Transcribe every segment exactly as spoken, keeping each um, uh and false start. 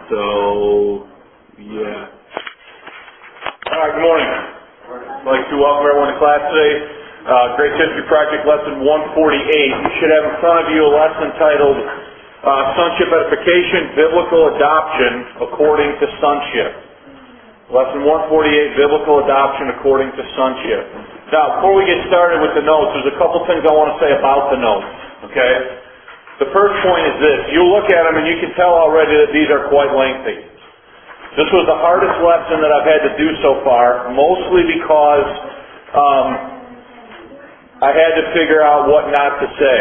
So, yeah. All right, good morning. I'd like to welcome everyone to class today. Uh, Grace History Project Lesson one forty-eight. You should have in front of you a lesson titled uh, Sonship Edification, Biblical Adoption According to Sonship. Lesson one forty-eight, Biblical Adoption According to Sonship. Now, before we get started with the notes, there's a couple things I want to say about the notes, okay? The first point is this. You look at them and you can tell already that these are quite lengthy. This was the hardest lesson that I've had to do so far, mostly because um, I had to figure out what not to say.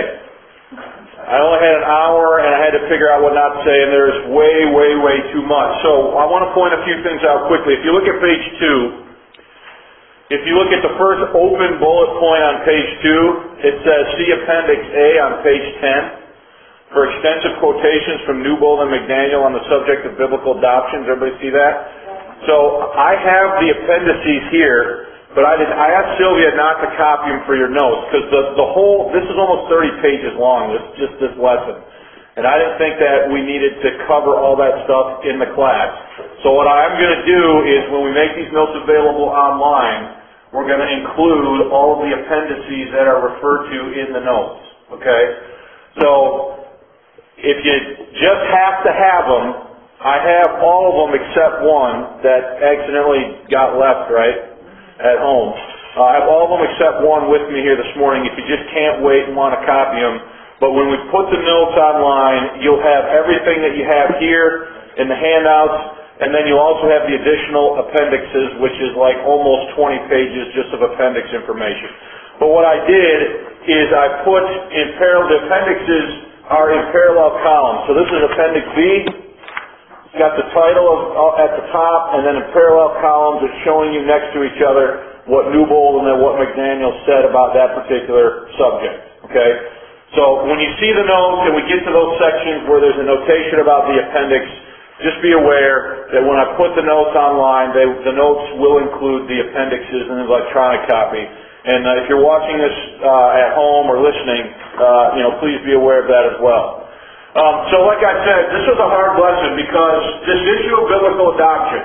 I only had an hour and I had to figure out what not to say, and there's way, way, way too much. So I want to point a few things out quickly. If you look at page two, if you look at the first open bullet point on page two, it says see Appendix A on page ten. For extensive quotations from Newbold and McDaniel on the subject of biblical adoption. Does everybody see that? So I have the appendices here, but I did, I asked Sylvia not to copy them for your notes because the, the whole, this is almost thirty pages long, this, just this lesson. And I didn't think that we needed to cover all that stuff in the class. So what I'm going to do is when we make these notes available online, we're going to include all of the appendices that are referred to in the notes. Okay? So if you just have to have them, I have all of them except one that accidentally got left, right, at home. Uh, I have all of them except one with me here this morning if you just can't wait and want to copy them. But when we put the notes online, you'll have everything that you have here in the handouts, and then you'll also have the additional appendixes, which is like almost twenty pages just of appendix information. But what I did is I put in parallel, the appendixes are in parallel columns. So this is Appendix B. It's got the title of, uh, at the top, and then in parallel columns it's showing you next to each other what Newbold and then what McDaniel said about that particular subject. Okay? So when you see the notes and we get to those sections where there's a notation about the appendix, just be aware that when I put the notes online, they, the notes will include the appendixes in an electronic copy. And uh, if you're watching this uh, at home or listening, uh, you know, please be aware of that as well. Um, so like I said, this was a hard lesson because this issue of biblical adoption,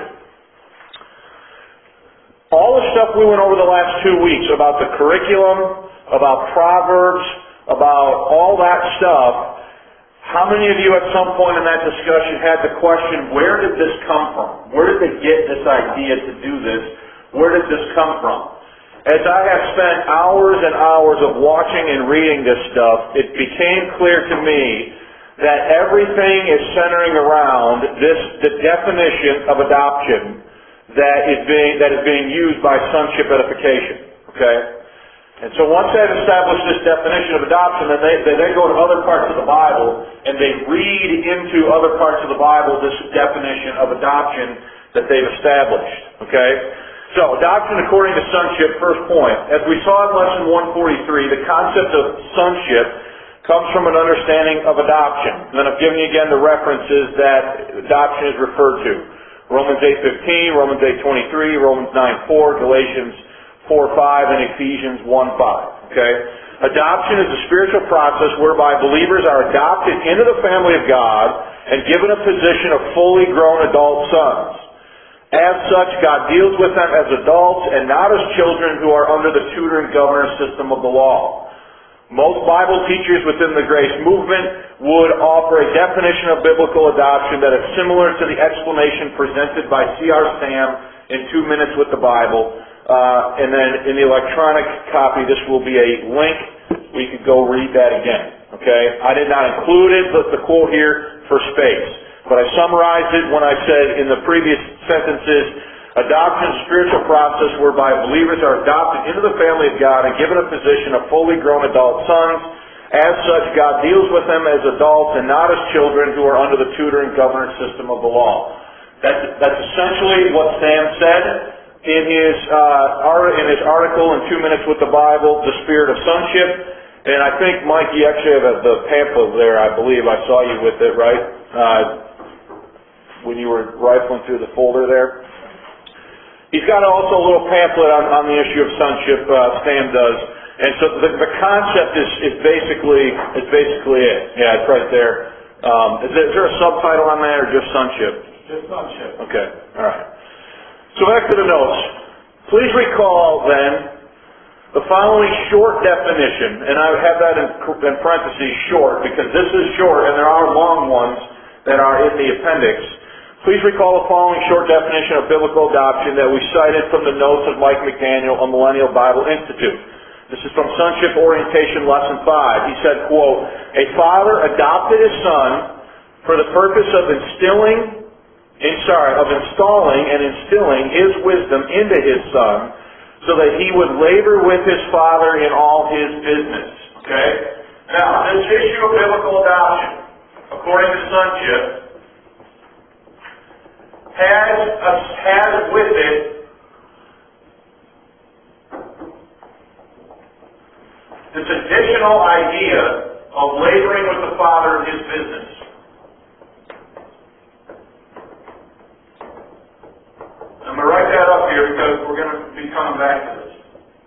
all the stuff we went over the last two weeks about the curriculum, about Proverbs, about all that stuff, how many of you at some point in that discussion had the question, where did this come from? Where did they get this idea to do this? Where did this come from? As I have spent hours and hours of watching and reading this stuff, it became clear to me that everything is centering around this, the definition of adoption that is being, that is being used by sonship edification. Okay? And so once they've established this definition of adoption, then they, they then go to other parts of the Bible and they read into other parts of the Bible this definition of adoption that they've established. Okay? So, adoption according to sonship, first point. As we saw in lesson one forty-three, the concept of sonship comes from an understanding of adoption. And then I've given you again the references that adoption is referred to. Romans eight fifteen, Romans eight twenty-three, Romans nine four, Galatians four five, and Ephesians one five. Okay? Adoption is a spiritual process whereby believers are adopted into the family of God and given a position of fully grown adult sons. As such, God deals with them as adults and not as children who are under the tutor and governor system of the law. Most Bible teachers within the Grace Movement would offer a definition of biblical adoption that is similar to the explanation presented by C R Sam in Two Minutes with the Bible. Uh, and then in the electronic copy, this will be a link. We could go read that again. Okay? I did not include it, but the quote here for space. But I summarized it when I said in the previous sentences, adoption is a spiritual process whereby believers are adopted into the family of God and given a position of fully grown adult sons. As such, God deals with them as adults and not as children who are under the tutor and governor system of the law. That's, that's essentially what Sam said in his, uh, art, in his article in Two Minutes with the Bible, The Spirit of Sonship. And I think, Mike, you actually have the pamphlet there, I believe. I saw you with it, right? Uh, when you were rifling through the folder there. He's got also a little pamphlet on, on the issue of sonship, uh, Sam does. And so the, the concept is, is basically is basically it. Yeah, it's right there. Um, is, there, is there a subtitle on that or just sonship? Just sonship. Okay, all right. So back to the notes. Please recall then the following short definition, and I have that in, in parentheses, short, because this is short and there are long ones that are in the appendix. Please recall the following short definition of biblical adoption that we cited from the notes of Mike McDaniel, a Millennial Bible Institute. This is from Sonship Orientation Lesson five. He said, quote, "A father adopted his son for the purpose of instilling, in, sorry, of installing and instilling his wisdom into his son so that he would labor with his father in all his business." Okay? Now, this issue of biblical adoption, according to sonship, has, a, has with it this additional idea of laboring with the father in his business. I'm going to write that up here because we're going to be coming back to this.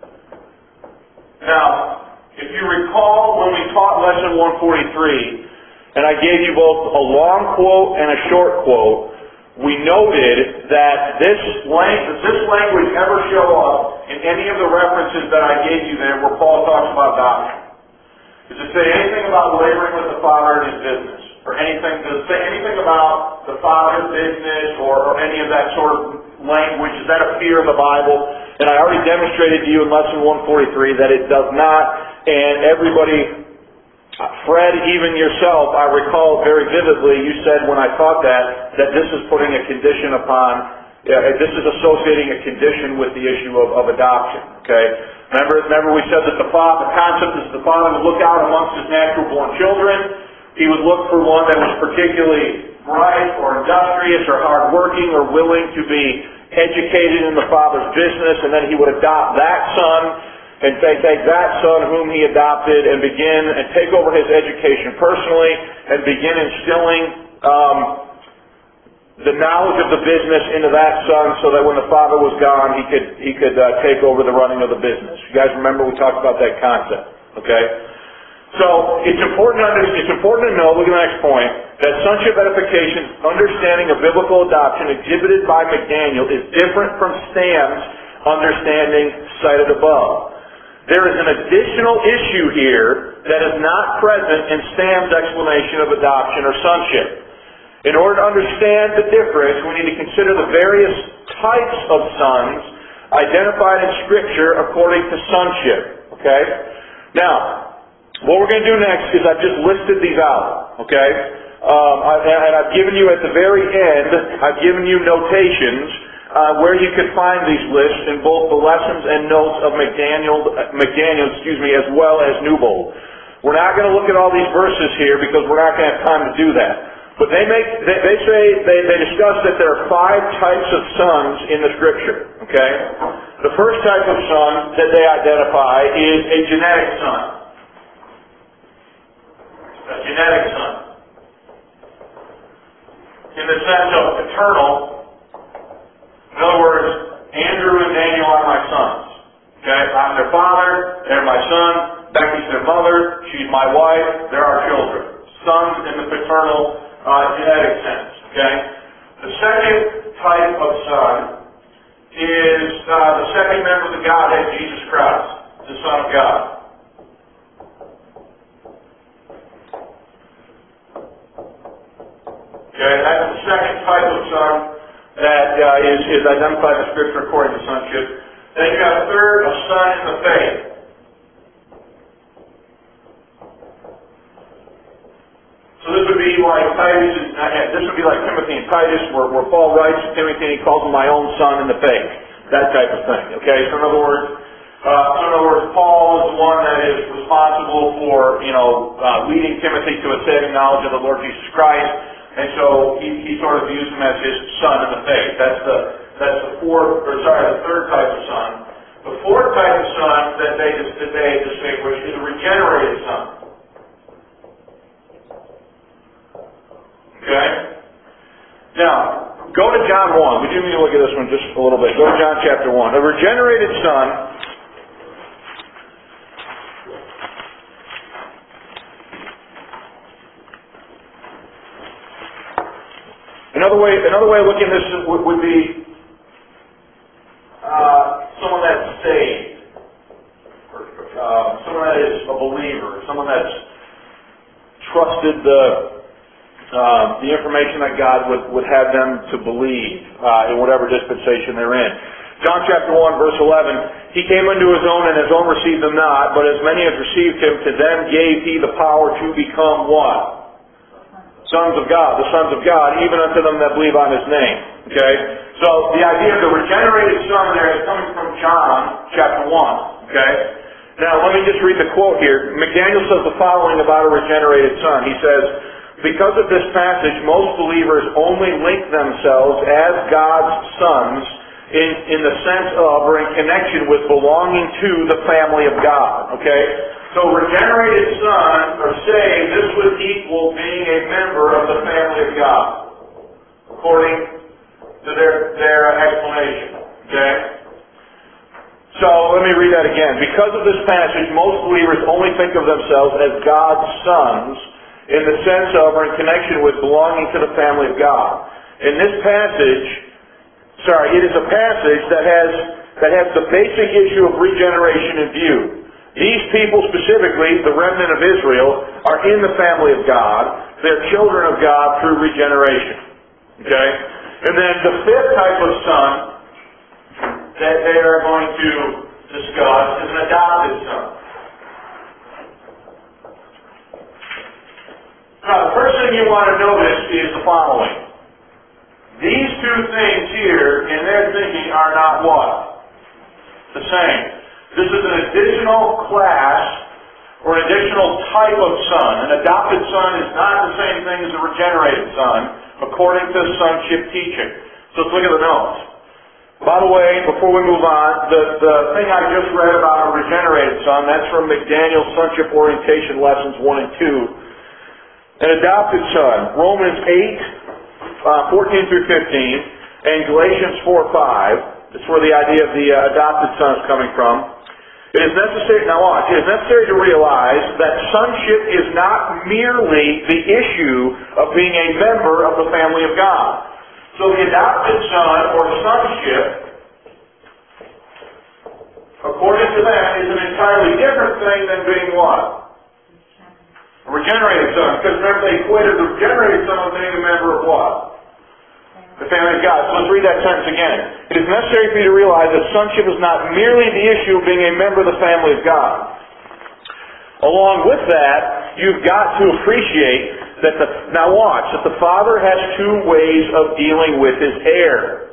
Now, if you recall when we taught Lesson one forty-three, and I gave you both a long quote and a short quote, we noted that this lang- does this language ever show up in any of the references that I gave you there where Paul talks about adoption? Does it say anything about laboring with the father in his business? Or anything, does it say anything about the father's business or, or any of that sort of language? Does that appear in the Bible? And I already demonstrated to you in Lesson one forty-three that it does not, and everybody, Fred, even yourself, I recall very vividly, you said when I taught that, that this is putting a condition upon, uh, this is associating a condition with the issue of, of adoption, okay? Remember, remember we said that the, father, the concept is the father would look out amongst his natural-born children. He would look for one that was particularly bright or industrious or hardworking or willing to be educated in the father's business, and then he would adopt that son and take, take that son whom he adopted and begin and take over his education personally and begin instilling um, the knowledge of the business into that son so that when the father was gone, he could he could uh, take over the running of the business. You guys remember we talked about that concept, okay? So it's important to under, it's important to know, look at the next point, that sonship edification's understanding of biblical adoption exhibited by McDaniel is different from Stam's understanding cited above. There is an additional issue here that is not present in Stam's explanation of adoption or sonship. In order to understand the difference, we need to consider the various types of sons identified in Scripture according to sonship. Okay? Now, what we're going to do next is I've just listed these out. Okay? Um, I, and I've given you at the very end, I've given you notations Uh, where you can find these lists in both the lessons and notes of McDaniel, McDaniel, excuse me, as well as Newbold. We're not going to look at all these verses here because we're not going to have time to do that. But they make, they, they say, they, they discuss that there are five types of sons in the Scripture. Okay, the first type of son that they identify is a genetic son. A genetic son, in the sense of paternal. In other words, Andrew and Daniel are my sons. Okay, I'm their father, they're my son, Becky's their mother, she's my wife, they're our children. Sons in the paternal uh, genetic sense. Okay? The second type of son is uh, the second member of the Godhead, Jesus Christ, the Son of God. Okay, that's the second type of son that uh, is, is identified in the Scripture according to sonship. Then you have a third, a son in the faith. So this would be like Titus, and, uh, this would be like Timothy and Titus, where, where Paul writes to Timothy and he calls him my own son in the faith. That type of thing. Okay, so in other words, uh, so in other words, Paul is the one that is responsible for, you know, uh, leading Timothy to a saving knowledge of the Lord Jesus Christ. And so he, he sort of views him as his son in the faith. That's the that's the fourth, or sorry, the third type of son. The fourth type of son that they that they distinguish is a regenerated son. Okay. Now, go to John one. We do need to look at this one just a little bit. Go to John chapter one. A regenerated son. another way of looking at this would, would be uh, someone that's saved, or, uh, someone that is a believer, someone that's trusted the uh, the information that God would, would have them to believe uh, in whatever dispensation they're in. John chapter one, verse eleven, He came unto His own, and His own received Him not, but as many as received Him, to them gave He the power to become what? Sons of God, the sons of God, even unto them that believe on His name. Okay? So, the idea of the regenerated Son there is coming from John chapter one. Okay? Now, let me just read the quote here. McDaniel says the following about a regenerated Son. He says, because of this passage, most believers only link themselves as God's sons in, in the sense of or in connection with belonging to the family of God. Okay? So regenerated son, or saved, this would equal being a member of the family of God, according to their, their explanation. Okay? So let me read that again. Because of this passage, most believers only think of themselves as God's sons in the sense of or in connection with belonging to the family of God. In this passage, sorry, it is a passage that has that has the basic issue of regeneration in view. These people specifically, the remnant of Israel, are in the family of God. They're children of God through regeneration. Okay? And then the fifth type of son that they are going to discuss is an adopted son. Now, the first thing you want to notice is the following. These two things here, in their thinking, are not what? The same. This is an additional class or an additional type of son. An adopted son is not the same thing as a regenerated son, according to sonship teaching. So let's look at the notes. By the way, before we move on, the, the thing I just read about a regenerated son, that's from McDaniel's Sonship Orientation Lessons one and two. An adopted son, Romans eight, uh, fourteen through fifteen, and Galatians four, five. That's where the idea of the uh, adopted son is coming from. It is necessary, now watch, it is necessary to realize that sonship is not merely the issue of being a member of the family of God. So the adopted son, or sonship, according to them, is an entirely different thing than being what? A regenerated son. Because remember, they equated the regenerated son with being a member of what? The family of God. So let's read that sentence again. It is necessary for you to realize that sonship is not merely the issue of being a member of the family of God. Along with that, you've got to appreciate that the, now watch, that the Father has two ways of dealing with His heir.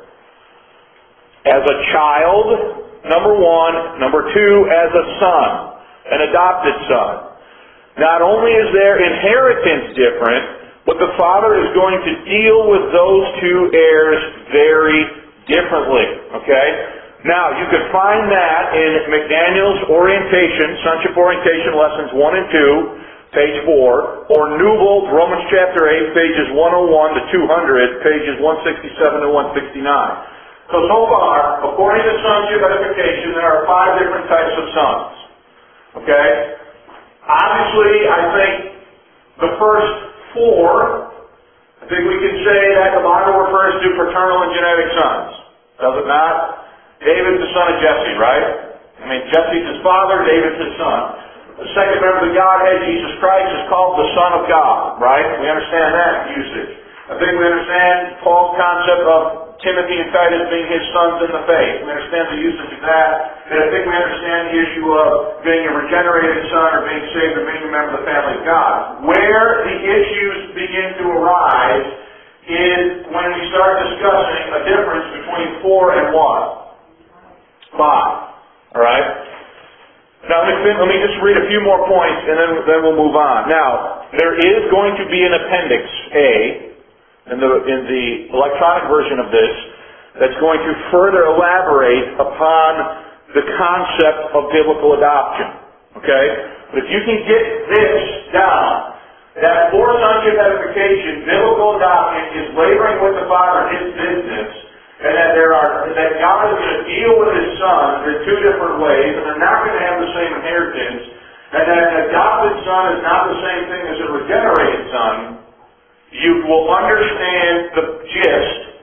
As a child, number one. Number two, as a son, an adopted son. Not only is their inheritance different, but the Father is going to deal with those two heirs very differently. Okay? Now, you can find that in McDaniel's Orientation, Sonship Orientation Lessons one and two, page four, or Newbold, Romans chapter eight, pages one oh one to two hundred, pages one sixty-seven to one sixty-nine. So, so far, according to sonship edification, there are five different types of sons. Okay? Obviously, I think the first four, I think we can say that the Bible refers to paternal and genetic sons. Does it not? David's the son of Jesse, right? I mean, Jesse's his father, David's his son. The second member of the Godhead, Jesus Christ, is called the Son of God, right? We understand that usage. I think we understand Paul's concept of Timothy and Titus being his sons in the faith. We understand the usage of that. And I think we understand the issue of being a regenerated son or being saved or being a member of the family of God. Where the issues begin to arise is when we start discussing a difference between four and what? Five. Alright? Now let me, let me just read a few more points and then, then we'll move on. Now, there is going to be an appendix A in the, in the electronic version of this that's going to further elaborate upon the concept of biblical adoption. Okay? But if you can get this down, that for sonship edification, biblical adoption is laboring with the Father in His business, and that there are that God is going to deal with His sons in two different ways, and they're not going to have the same inheritance, and that an adopted son is not the same thing as a regenerated son, you will understand the gist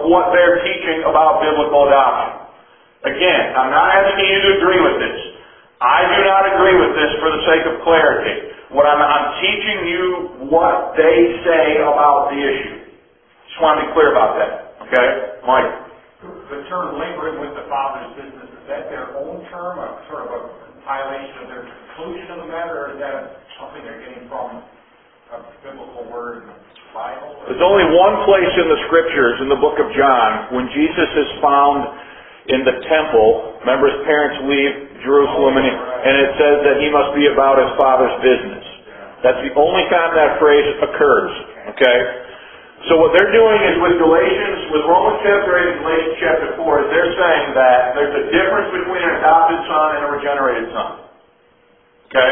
of what they're teaching about biblical adoption. Again, I'm not asking you to agree with this. I do not agree with this for the sake of clarity. What I'm, I'm teaching you what they say about the issue. Just want to be clear about that. Okay? Mike? The term laboring with the Father's business, is that their own term, a sort of a compilation of their conclusion of the matter, or is that something they're getting from a biblical word in the Bible? There's only one place in the Scriptures, in the book of John, when Jesus is found in the temple. Remember, his parents leave Jerusalem, and, he, and it says that he must be about his Father's business. That's the only time that phrase occurs. Okay? So what they're doing is with Galatians, with Romans chapter eight and Galatians chapter four, is they're saying that there's a difference between an adopted son and a regenerated son. Okay?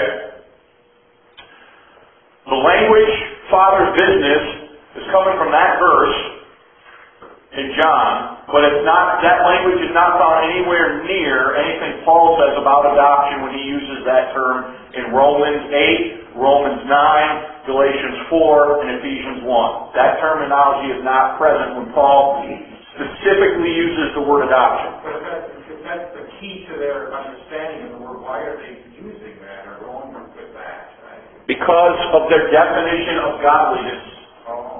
The language, Father's business, is coming from that verse in John, but it's not, that language is not found anywhere near anything Paul says about adoption when he uses that term in Romans eight, Romans nine, Galatians four, and Ephesians one. That terminology is not present when Paul specifically uses the word adoption. But if that's, if that's the key to their understanding of the word, why are they using that or going with that? Because of their definition of godliness. Oh.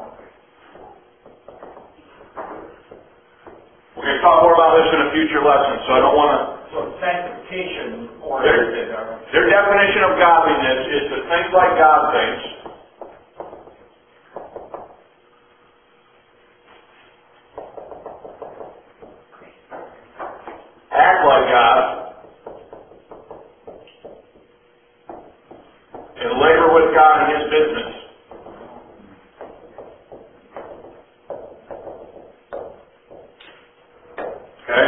We're going to talk more about this in a future lesson, so I don't want to... So sanctification oriented. Their, their definition of godliness is to think like God thinks, act like God, and labor with God in His business. Okay?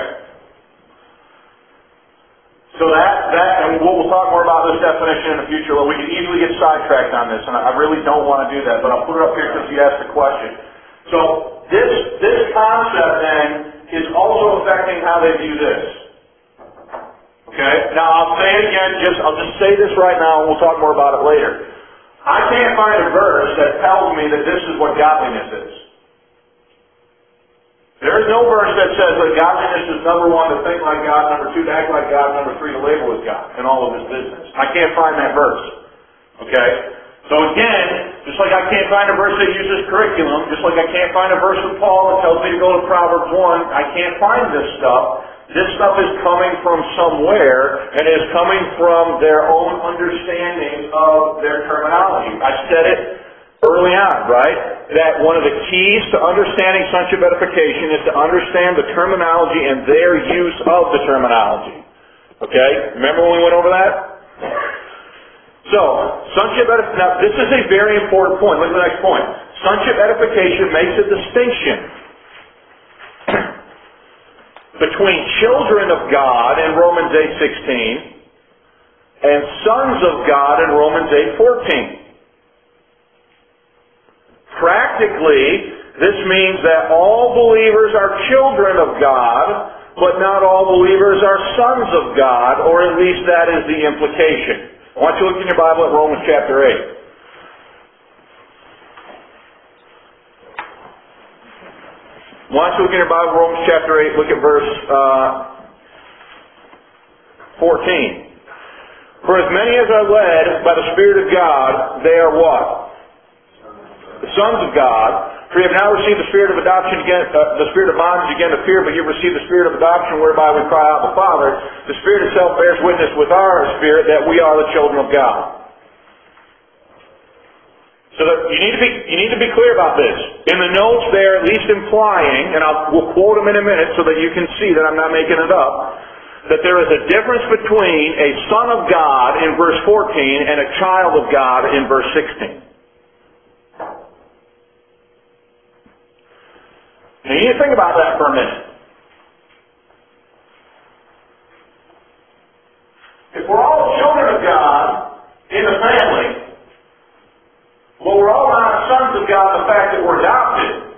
So that, that, and we'll, we'll talk more about this definition in the future. We can easily get sidetracked on this, and I really don't want to do that, but I'll put it up here because you asked the question. So this, this concept then is also affecting how they view this. Okay? Now I'll say it again, just, I'll just say this right now and we'll talk more about it later. I can't find a verse that tells me that this is what godliness is. There is no verse that says that godliness is number one, to think like God, number two, to act like God, number three, to labor with God in all of His business. I can't find that verse. Okay? So again, just like I can't find a verse that uses curriculum, just like I can't find a verse from Paul that tells me to go to Proverbs one, I can't find this stuff. This stuff is coming from somewhere, and is coming from their own understanding of their terminology. I said it early on, right? That one of the keys to understanding sonship edification is to understand the terminology and their use of the terminology. Okay? Remember when we went over that? So, sonship edification, now this is a very important point. Look at the next point. Sonship edification makes a distinction between children of God in Romans eight sixteen and sons of God in Romans eight fourteen. Practically, this means that all believers are children of God, but not all believers are sons of God, or at least that is the implication. I want you to look in your Bible at Romans chapter eight. I want you to look in your Bible, Romans chapter eight, look at verse uh, fourteen. For as many as are led by the Spirit of God, they are what? The sons of God. For you have now received the spirit of adoption again, uh, the spirit of bondage again to fear, but you have received the spirit of adoption whereby we cry out, the Father. The Spirit itself bears witness with our spirit that we are the children of God. So that you need to be you need to be clear about this. In the notes, they're at least implying, and I'll we'll quote them in a minute so that you can see that I'm not making it up, that there is a difference between a son of God in verse fourteen and a child of God in verse sixteen. Now you need to think about that for a minute. If we're all children of God in the family, well, we're all not sons of God in the fact that we're adopted.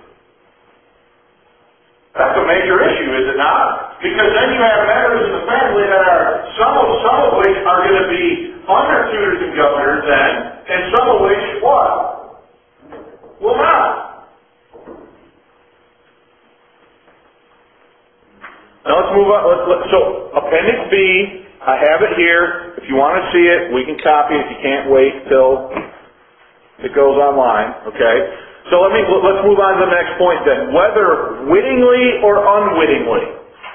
That's a major issue, is it not? Because then you have members in the family that are, some of, some of which are going to be under tutors and governors then, and some of which, what? Will not. Now let's move on. Let's, let's, so, Appendix B, I have it here. If you want to see it, we can copy it if you can't wait till it goes online, okay? So let me, let's move on to the next point then. Whether wittingly or unwittingly,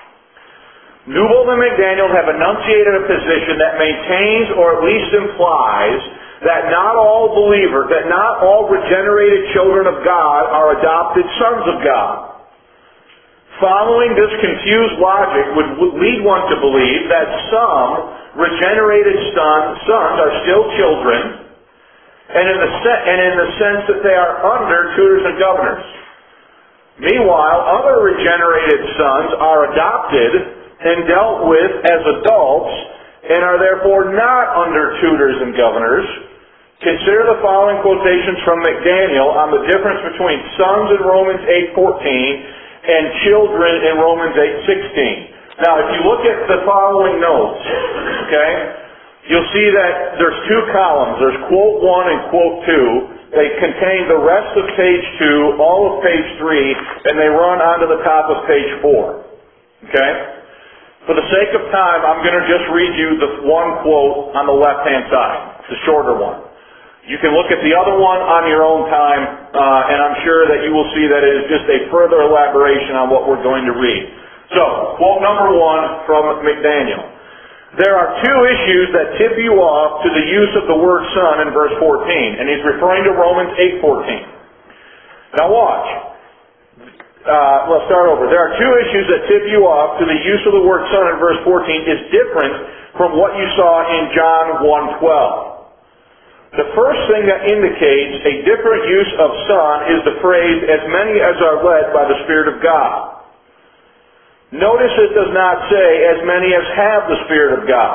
Newbold and McDaniel have enunciated a position that maintains or at least implies that not all believers, that not all regenerated children of God are adopted sons of God. Following this confused logic would lead one to believe that some regenerated son, sons are still children, and in, the se- and in the sense that they are under tutors and governors. Meanwhile, other regenerated sons are adopted and dealt with as adults and are therefore not under tutors and governors. Consider the following quotations from McDaniel on the difference between sons in Romans eight fourteen and children in Romans eight sixteen. Now, if you look at the following notes, okay, you'll see that there's two columns. There's quote one and quote two. They contain the rest of page two, all of page three, and they run onto the top of page four. Okay? For the sake of time, I'm going to just read you the one quote on the left-hand side, the shorter one. You can look at the other one on your own time, uh, and I'm sure that you will see that it is just a further elaboration on what we're going to read. So, quote number one from McDaniel. There are two issues that tip you off to the use of the word son in verse fourteen, and he's referring to Romans eight fourteen. Now watch. Uh, let's start over. There are two issues that tip you off to the use of the word son in verse fourteen is different from what you saw in John one twelve. The first thing that indicates a different use of son is the phrase, as many as are led by the Spirit of God. Notice it does not say, as many as have the Spirit of God.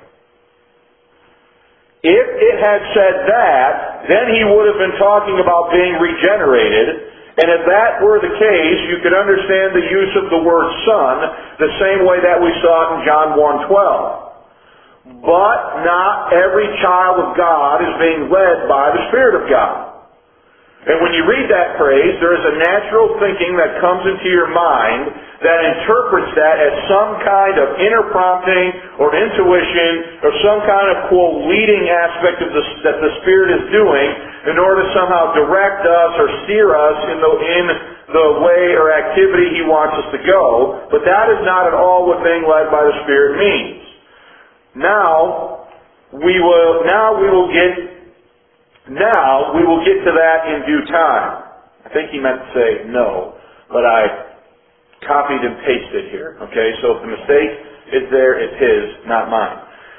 If it had said that, then he would have been talking about being regenerated, and if that were the case, you could understand the use of the word son the same way that we saw it in John one twelve. But not every child of God is being led by the Spirit of God. And when you read that phrase, there is a natural thinking that comes into your mind that interprets that as some kind of inner prompting or intuition or some kind of, quote, leading aspect of the, that the Spirit is doing in order to somehow direct us or steer us in the, in the way or activity He wants us to go. But that is not at all what being led by the Spirit means. Now we will now we will get now we will get to that in due time. I think he meant to say no, but I copied and pasted here. Okay, so if the mistake is there, it's his, not mine.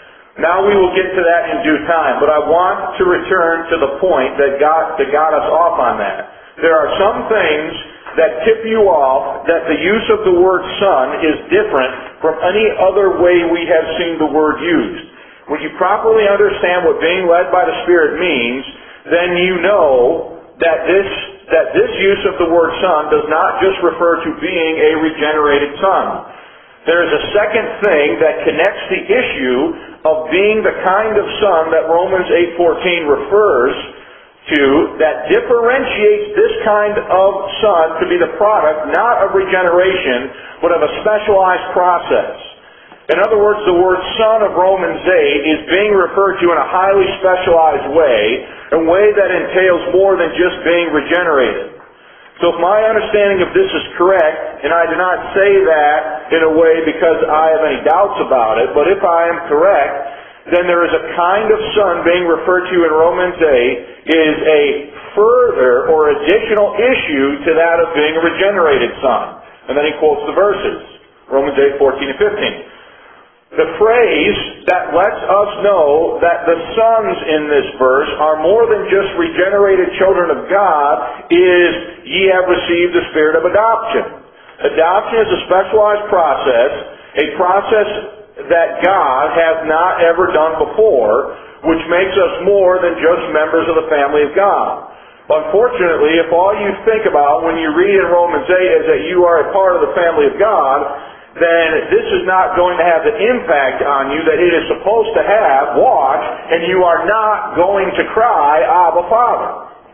Now we will get to that in due time, but I want to return to the point that got that got us off on that. There are some things that tip you off that the use of the word son is different from any other way we have seen the word used. When you properly understand what being led by the Spirit means, then you know that this that this use of the word son does not just refer to being a regenerated son. There is a second thing that connects the issue of being the kind of son that Romans eight fourteen refers to, that differentiates this kind of son to be the product not of regeneration, but of a specialized process. In other words, the word son of Romans eight is being referred to in a highly specialized way, a way that entails more than just being regenerated. So if my understanding of this is correct, and I do not say that in a way because I have any doubts about it, but if I am correct, then there is a kind of son being referred to in Romans eight is a further or additional issue to that of being a regenerated son. And then he quotes the verses, Romans eight, fourteen and fifteen. The phrase that lets us know that the sons in this verse are more than just regenerated children of God is, ye have received the Spirit of adoption. Adoption is a specialized process, a process that God has not ever done before, which makes us more than just members of the family of God. Unfortunately, if all you think about when you read in Romans eight is that you are a part of the family of God, then this is not going to have the impact on you that it is supposed to have, watch, and you are not going to cry, Abba, Father.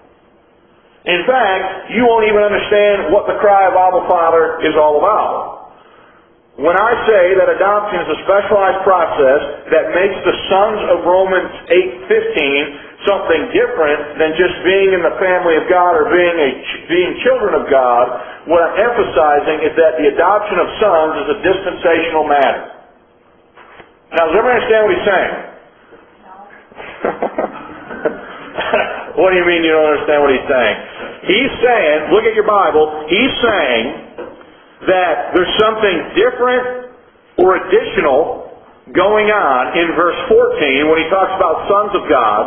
In fact, you won't even understand what the cry of Abba, Father is all about. when I say that adoption is a specialized process that makes the sons of Romans eight fifteen something different than just being in the family of God or being a being children of God, what I'm emphasizing is that the adoption of sons is a dispensational matter. Now, does everyone understand what he's saying? What do you mean you don't understand what he's saying? He's saying, look at your Bible, he's saying that there's something different or additional going on in verse fourteen when he talks about sons of God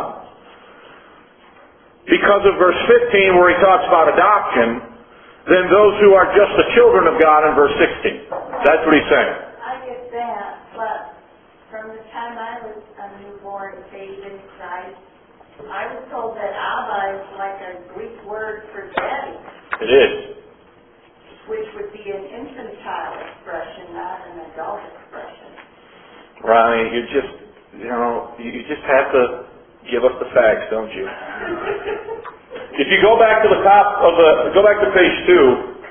because of verse fifteen where he talks about adoption than those who are just the children of God in verse sixteen. That's what he's saying. I get that, but from the time I was a newborn babe in Christ, I was told that Abba is like a Greek word for daddy. It is. Which would be an infantile expression, not an adult expression. Ronnie, you just, you know, you just have to give us the facts, don't you? If you go back to the top of the, go back to page two,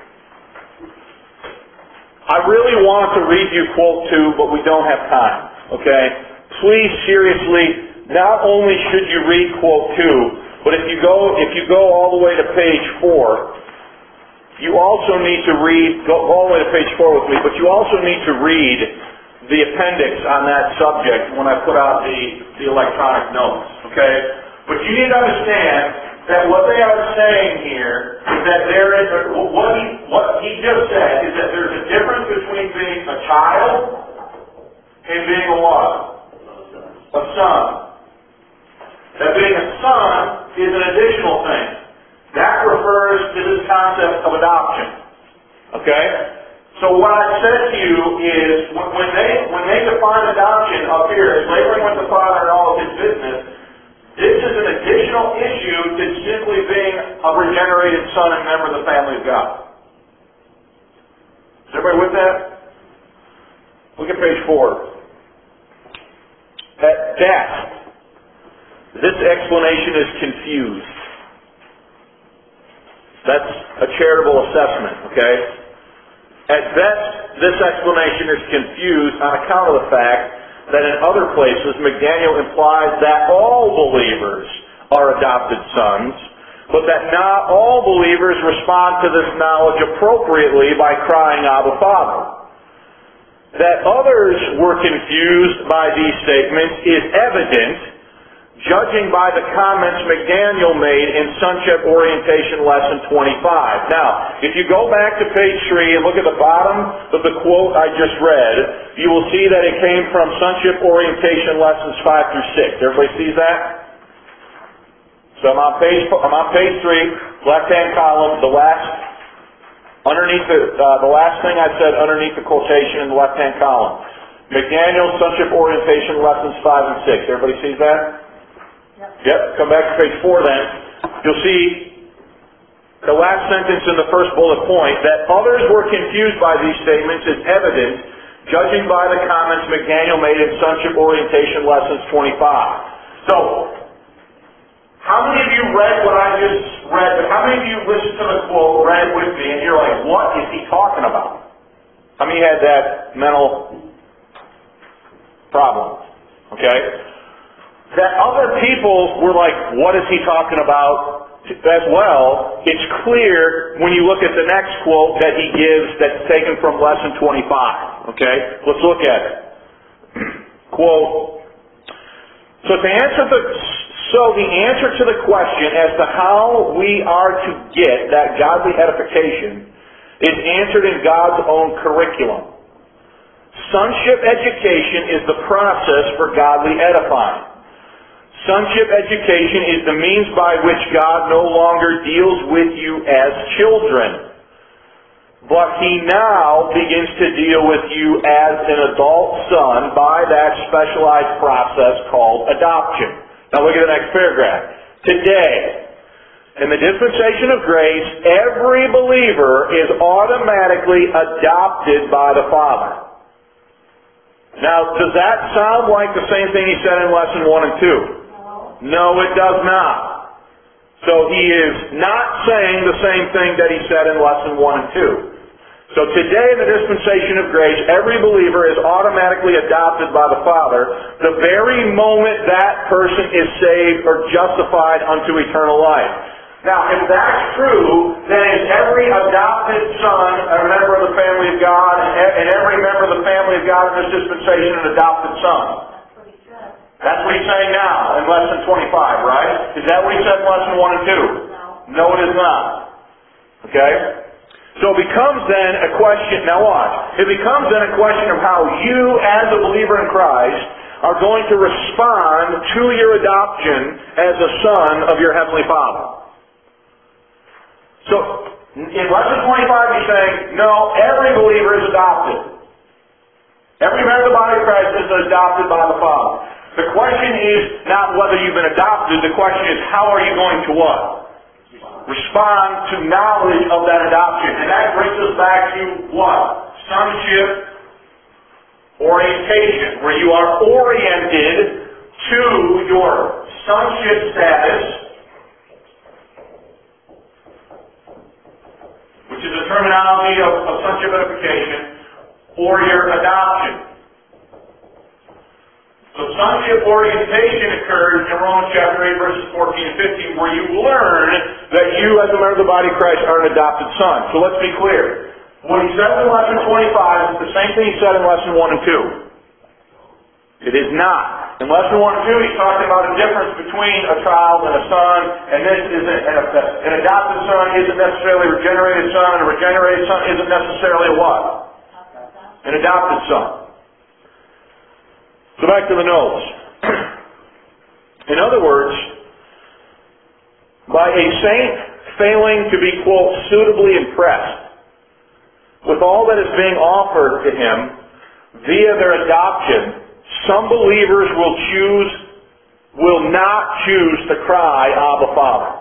I really want to read you quote two, but we don't have time, okay? Please, seriously, not only should you read quote two, but if you go, if you go all the way to page four, you also need to read, go all the way to page four with me, but you also need to read the appendix on that subject when I put out the, the electronic notes, okay? But you need to understand that what they are saying here is that there is, a, what, he, what he just said is that there's a difference between being a child and being a what? A son. That being a son is an additional thing. That refers to this concept of adoption. Okay? So what I said to you is, when they when they define adoption up here as laboring with the Father in all of His business, this is an additional issue to simply being a regenerated son and member of the family of God. Is everybody with that? Look at page four. At best, this explanation is confused. That's a charitable assessment, okay? At best, this explanation is confused on account of the fact that in other places, McDaniel implies that all believers are adopted sons, but that not all believers respond to this knowledge appropriately by crying, Abba, Father. That others were confused by these statements is evident, judging by the comments McDaniel made in Sonship Orientation Lesson twenty-five. Now, if you go back to page three and look at the bottom of the quote I just read, you will see that it came from Sonship Orientation Lessons five through six. Everybody sees that? So I'm on page, I'm on page three, left-hand column, the last, underneath the, uh, the last thing I said underneath the quotation in the left-hand column. McDaniel, Sonship Orientation Lessons five and six. Everybody sees that? Yep, come back to page four then. You'll see the last sentence in the first bullet point, that others were confused by these statements is evident, judging by the comments McDaniel made in Sonship Orientation Lessons twenty-five. So, how many of you read what I just read, but how many of you listened to the quote, read it with me, and you're like, what is he talking about? How many had that mental problem? Okay? That other people were like, what is he talking about as well? It's clear when you look at the next quote that he gives that's taken from lesson twenty-five. Okay? Let's look at it. Quote, so to answer the, so the answer to the question as to how we are to get that godly edification is answered in God's own curriculum. Sonship education is the process for godly edifying. Sonship education is the means by which God no longer deals with you as children, but He now begins to deal with you as an adult son by that specialized process called adoption. Now look at the next paragraph. Today, in the dispensation of grace, every believer is automatically adopted by the Father. Now, does that sound like the same thing he said in lesson one and two? No, it does not. So he is not saying the same thing that he said in lesson one and two. So today in the dispensation of grace, every believer is automatically adopted by the Father the very moment that person is saved or justified unto eternal life. Now, if that's true, then is every adopted son a member of the family of God, and every member of the family of God in this dispensation an adopted son? That's what he said. That's what he's saying now in lesson twenty-five, right? Is that what he said in lesson one and two? No. No, it is not. Okay? So it becomes then a question, now watch, it becomes then a question of how you as a believer in Christ are going to respond to your adoption as a son of your Heavenly Father. So, in lesson twenty-five you're saying, no, every believer is adopted. Every member of the body of Christ is adopted by the Father. The question is not whether you've been adopted, the question is how are you going to what? Respond to knowledge of that adoption. And that brings us back to what? Sonship orientation, where you are oriented to your sonship status, which is a terminology of, of sonship edification, or your adoption. So sonship orientation occurs in Romans chapter eight, verses fourteen and fifteen, where you learn that you, as a member of the body of Christ, are an adopted son. So let's be clear. What he says in lesson twenty-five is the same thing he said in lesson one and two. It is not. In lesson one and two, he's talking about a difference between a child and a son, and this isn't, an, an adopted son isn't necessarily a regenerated son, and a regenerated son isn't necessarily a what? An adopted son. So back to the notes. In other words, by a saint failing to be, quote, suitably impressed with all that is being offered to him via their adoption, some believers will choose, will not choose to cry, Abba, Father.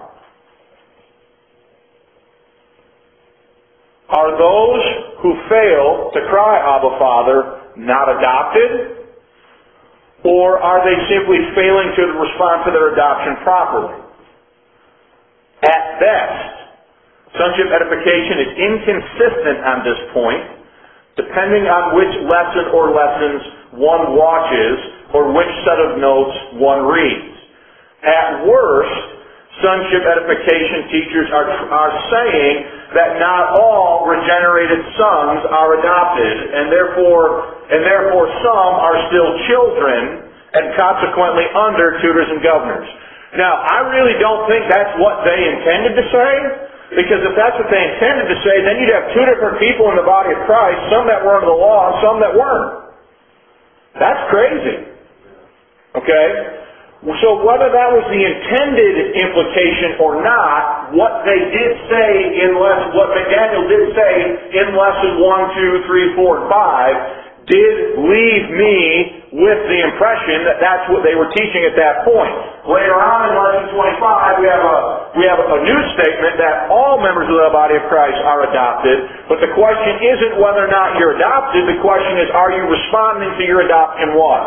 Are those who fail to cry, Abba, Father, not adopted? Or are they simply failing to respond to their adoption properly? At best, sonship edification is inconsistent on this point, depending on which lesson or lessons one watches or which set of notes one reads. At worst, sonship edification teachers are, are saying that not all regenerated sons are adopted, and therefore, and therefore some are still children and consequently under tutors and governors. Now, I really don't think that's what they intended to say, because if that's what they intended to say, then you'd have two different people in the body of Christ, some that were under the law and some that weren't. That's crazy. Okay? So whether that was the intended implication or not, what they did say in lesson, what McDaniel did say in lesson one, two, three, four, and five, did leave me with the impression that that's what they were teaching at that point. Later on in lesson twenty-five, we have a we have a new statement that all members of the body of Christ are adopted, but the question isn't whether or not you're adopted, the question is, are you responding to your adoption what?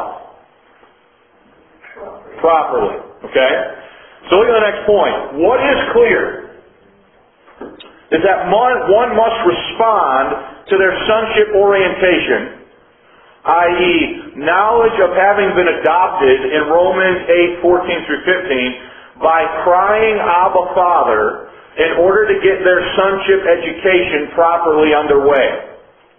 Properly. Okay? So look at the next point. What is clear is that one must respond to their sonship orientation, that is, knowledge of having been adopted in Romans eight, fourteen through fifteen, by crying, Abba, Father, in order to get their sonship education properly underway.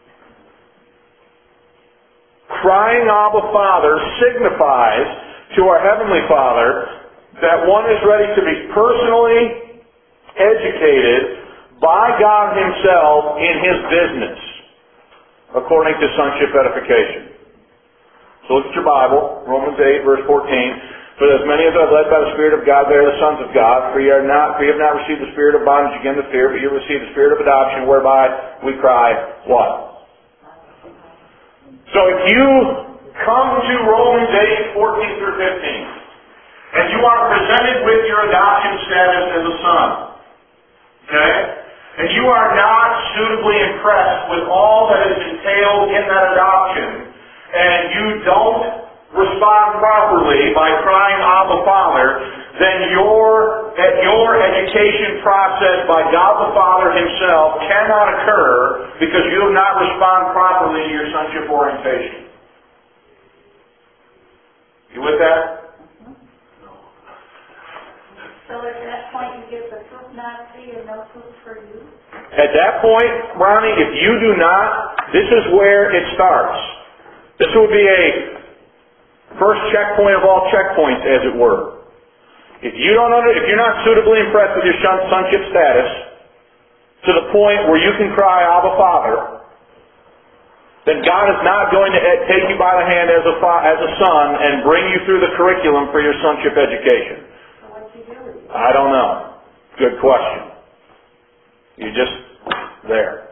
Crying, Abba, Father signifies to our Heavenly Father that one is ready to be personally educated by God Himself in His business, according to sonship edification. So look at your Bible, Romans eight, verse fourteen. For as many as are led by the Spirit of God, they are the sons of God. For you are not, for you have not received the spirit of bondage again to fear, but you have received the spirit of adoption, whereby we cry, what? So if you come to Romans eight, fourteen through fifteen, and you are presented with your adoption status as a son, okay? And you are not suitably impressed with all that is entailed in that adoption, and you don't respond properly by crying, Abba, Father, then your, your education process by God the Father Himself cannot occur because you have not responded properly to your sonship orientation. You with that? So at that point, you get the fruit not see and no fruit for you? At that point, Ronnie, if you do not, this is where it starts. This would be a first checkpoint of all checkpoints, as it were. If you don't under, if you're not suitably impressed with your sonship status to the point where you can cry, Abba, Father, then God is not going to take you by the hand as a fa- as a son and bring you through the curriculum for your sonship education. So what you do is... I don't know. Good question. You're just there.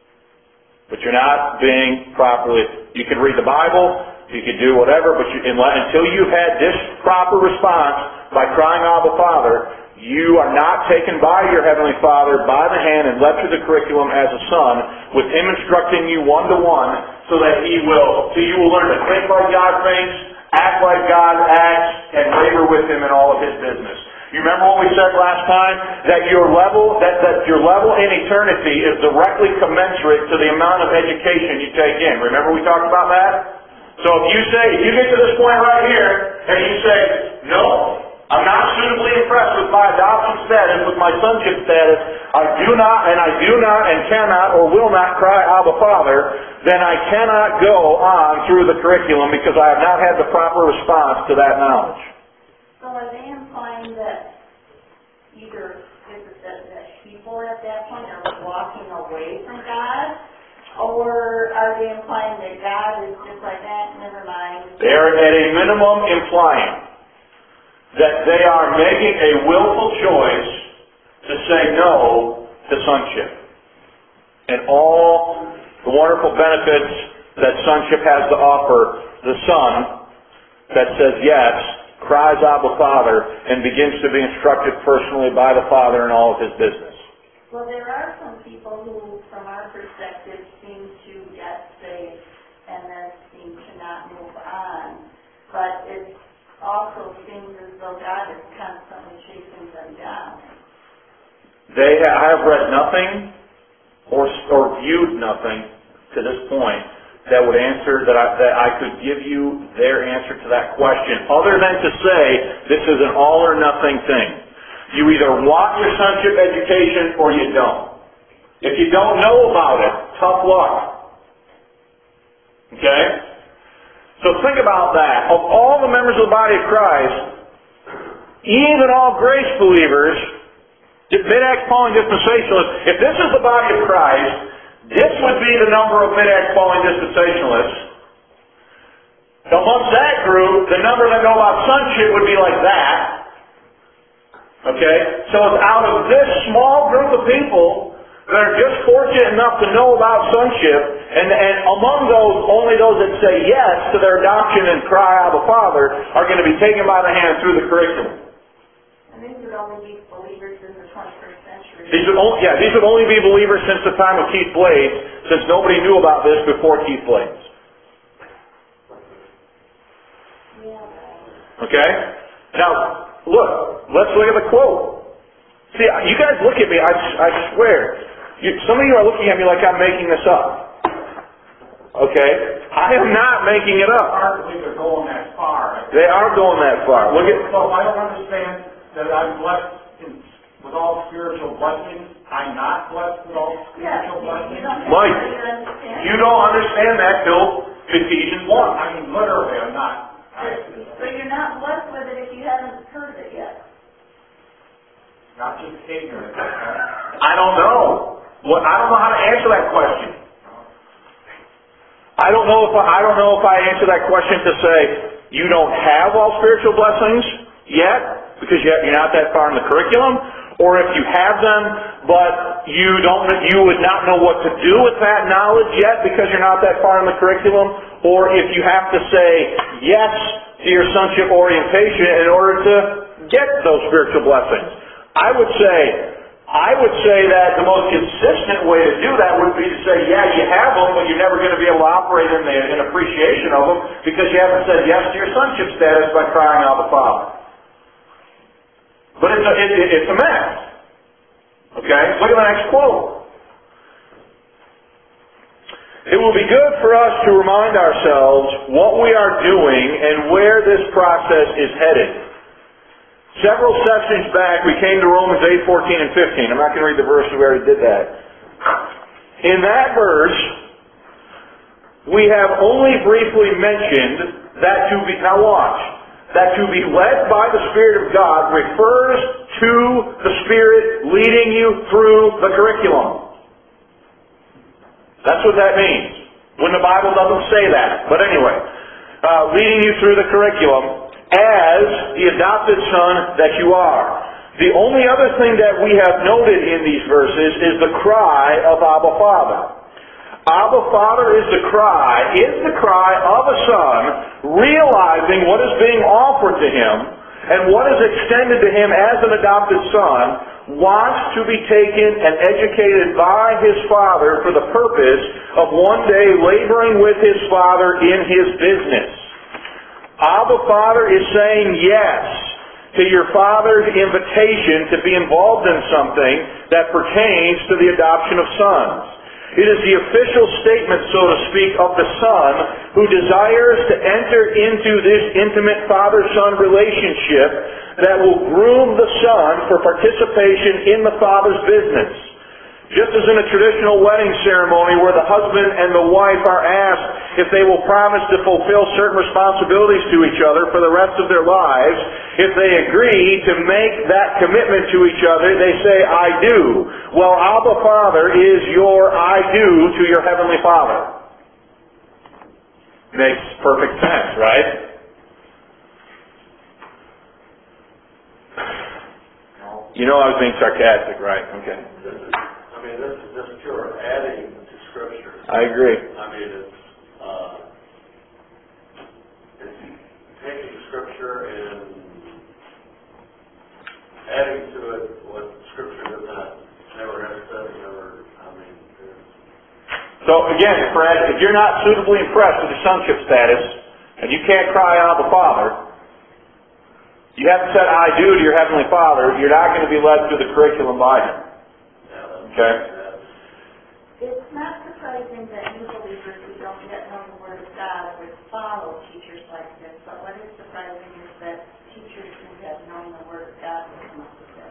But you're not being properly... You can read the Bible, you can do whatever, but you, until you've had this proper response by crying, Abba, Father, you are not taken by your Heavenly Father by the hand and led through the curriculum as a son, with Him instructing you one-to-one, so that He will, so you will learn to think like God thinks, act like God acts, and labor with Him in all of His business. You remember what we said last time? That your level, that, that your level in eternity is directly commensurate to the amount of education you take in. Remember we talked about that? So if you say, if you get to this point right here, and you say, no, I'm not suitably impressed with my adoption status, with my sonship status, I do not, and I do not, and cannot, or will not cry, Abba, Father, then I cannot go on through the curriculum because I have not had the proper response to that knowledge. So are they implying that either is it that, that people at that point are walking away from God, or are they implying that God is just like that, never mind? They are at a minimum implying that they are making a willful choice to say no to sonship and all the wonderful benefits that sonship has to offer the son that says yes, cries Abba, Father, and begins to be instructed personally by the Father in all of His business. Well, there are some people who, from our perspective, seem to get saved and then seem to not move on. But it also seems as though God is constantly chasing them down. They ha- I have read nothing or, or viewed nothing to this point that would answer, that I, that I could give you their answer to that question, other than to say this is an all or nothing thing. You either want your sonship education or you don't. If you don't know about it, tough luck. Okay? So think about that. Of all the members of the body of Christ, even all grace believers, mid-Acts Pauline dispensationalists, if this is the body of Christ, this would be the number of mid-Acts Pauline dispensationalists. Amongst that group, the number that know about sonship would be like that. Okay? So it's out of this small group of people that are just fortunate enough to know about sonship, and, and among those, only those that say yes to their adoption and cry Abba, Father are going to be taken by the hand through the curriculum. And these would only be believers in the twenty-first century. These would only, yeah, these would only be believers since the time of Keith Blades, since nobody knew about this before Keith Blades. Yeah. Okay? Now, look, let's look at the quote. See, you guys look at me, I, I swear, you, some of you are looking at me like I'm making this up. Okay? I am not making it up. I hard to believe they're going that far. They are going that far. Look at, So if I don't understand that I'm blessed in, with all spiritual blessings, I'm not blessed with all Yeah, spiritual you, blessings? you don't have Mike, to understand. you don't understand that till Ephesians one. I mean, literally, I'm not. I, So you're not blessed with it if you haven't heard it yet. not just ignorant. I don't know. What, I don't know how to answer that question. I don't know if I, I don't know if I answer that question to say you don't have all spiritual blessings yet because you're not that far in the curriculum, or if you have them but you don't, you would not know what to do with that knowledge yet because you're not that far in the curriculum, or if you have to say yes to your sonship orientation in order to get those spiritual blessings. I would say I would say that the most consistent way to do that would be to say, yeah, you have them, but you're never going to be able to operate in, the, in appreciation of them because you haven't said yes to your sonship status by crying out the Father. But it's a, it, it's a mess. Okay? Look at the next quote. it will be good for us to remind ourselves what we are doing and where this process is headed. Several sessions back, we came to Romans eight, fourteen, and fifteen. I'm not going to read the verse, we already did that. In that verse, we have only briefly mentioned that to be, now watch, that to be led by the Spirit of God refers to the Spirit leading you through the curriculum. That's what that means. When the Bible doesn't say that. But anyway, uh, leading you through the curriculum as the adopted son that you are. The only other thing that we have noted in these verses is the cry of Abba Father. Abba Father is the cry, is the cry of a son realizing what is being offered to him and what is extended to him as an adopted son, wants to be taken and educated by his father for the purpose of one day laboring with his father in his business. Abba Father is saying yes to your father's invitation to be involved in something that pertains to the adoption of sons. It is the official statement, so to speak, of the son who desires to enter into this intimate father-son relationship that will groom the son for participation in the father's business. Just as in a traditional wedding ceremony where the husband and the wife are asked if they will promise to fulfill certain responsibilities to each other for the rest of their lives, if they agree to make that commitment to each other, they say, I do. Well, Abba Father is your I do to your Heavenly Father. Makes perfect sense, right? You know I was being sarcastic, right? Okay. I mean, this is just pure adding to Scripture. I agree. I mean, it's, uh, it's taking Scripture and adding to it what Scripture does not, never has said, never, I mean, it's... So again, Fred, if you're not suitably impressed with your sonship status, and you can't cry out the Father, you haven't said I do to your Heavenly Father, you're not going to be led through the curriculum by Him. Okay? It's not surprising that new believers who don't yet know the Word of God would follow teachers like this, but what is surprising is that teachers who have known the Word of God would come up with this.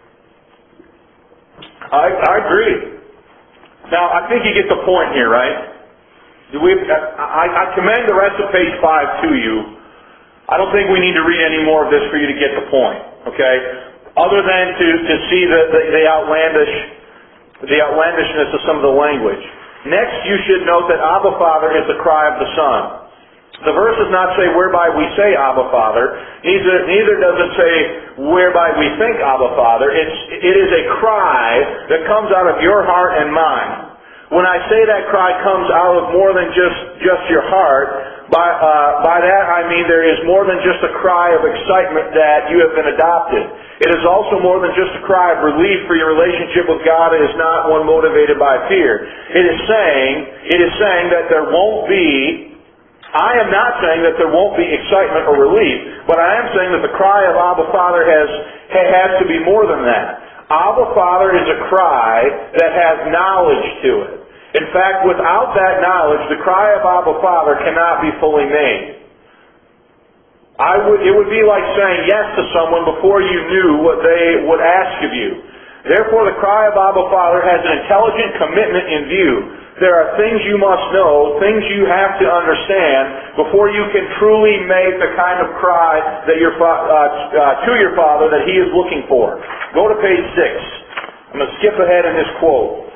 I, I agree. Now, I think you get the point here, right? Do we, I, I commend the rest of page five to you. I don't think we need to read any more of this for you to get the point, okay? Other than to, to see the, the, the outlandish the outlandishness of some of the language. Next, you should note that Abba Father is the cry of the Son. The verse does not say whereby we say Abba Father. Neither, neither does it say whereby we think Abba Father. It's, it is a cry that comes out of your heart and mind. When I say that cry comes out of more than just, just your heart, by, uh, by that I mean there is more than just a cry of excitement that you have been adopted. It is also more than just a cry of relief for your relationship with God. It is not one motivated by fear. It is saying, it is saying that there won't be, I am not saying that there won't be excitement or relief, but I am saying that the cry of Abba Father has, has to be more than that. Abba Father is a cry that has knowledge to it. In fact, without that knowledge, the cry of Abba Father cannot be fully made. I would, it would be like saying yes to someone before you knew what they would ask of you. Therefore, the cry of Abba Father has an intelligent commitment in view. There are things you must know, things you have to understand before you can truly make the kind of cry that your fa- uh, uh, to your Father that He is looking for. Go to page six. I'm going to skip ahead in this quote.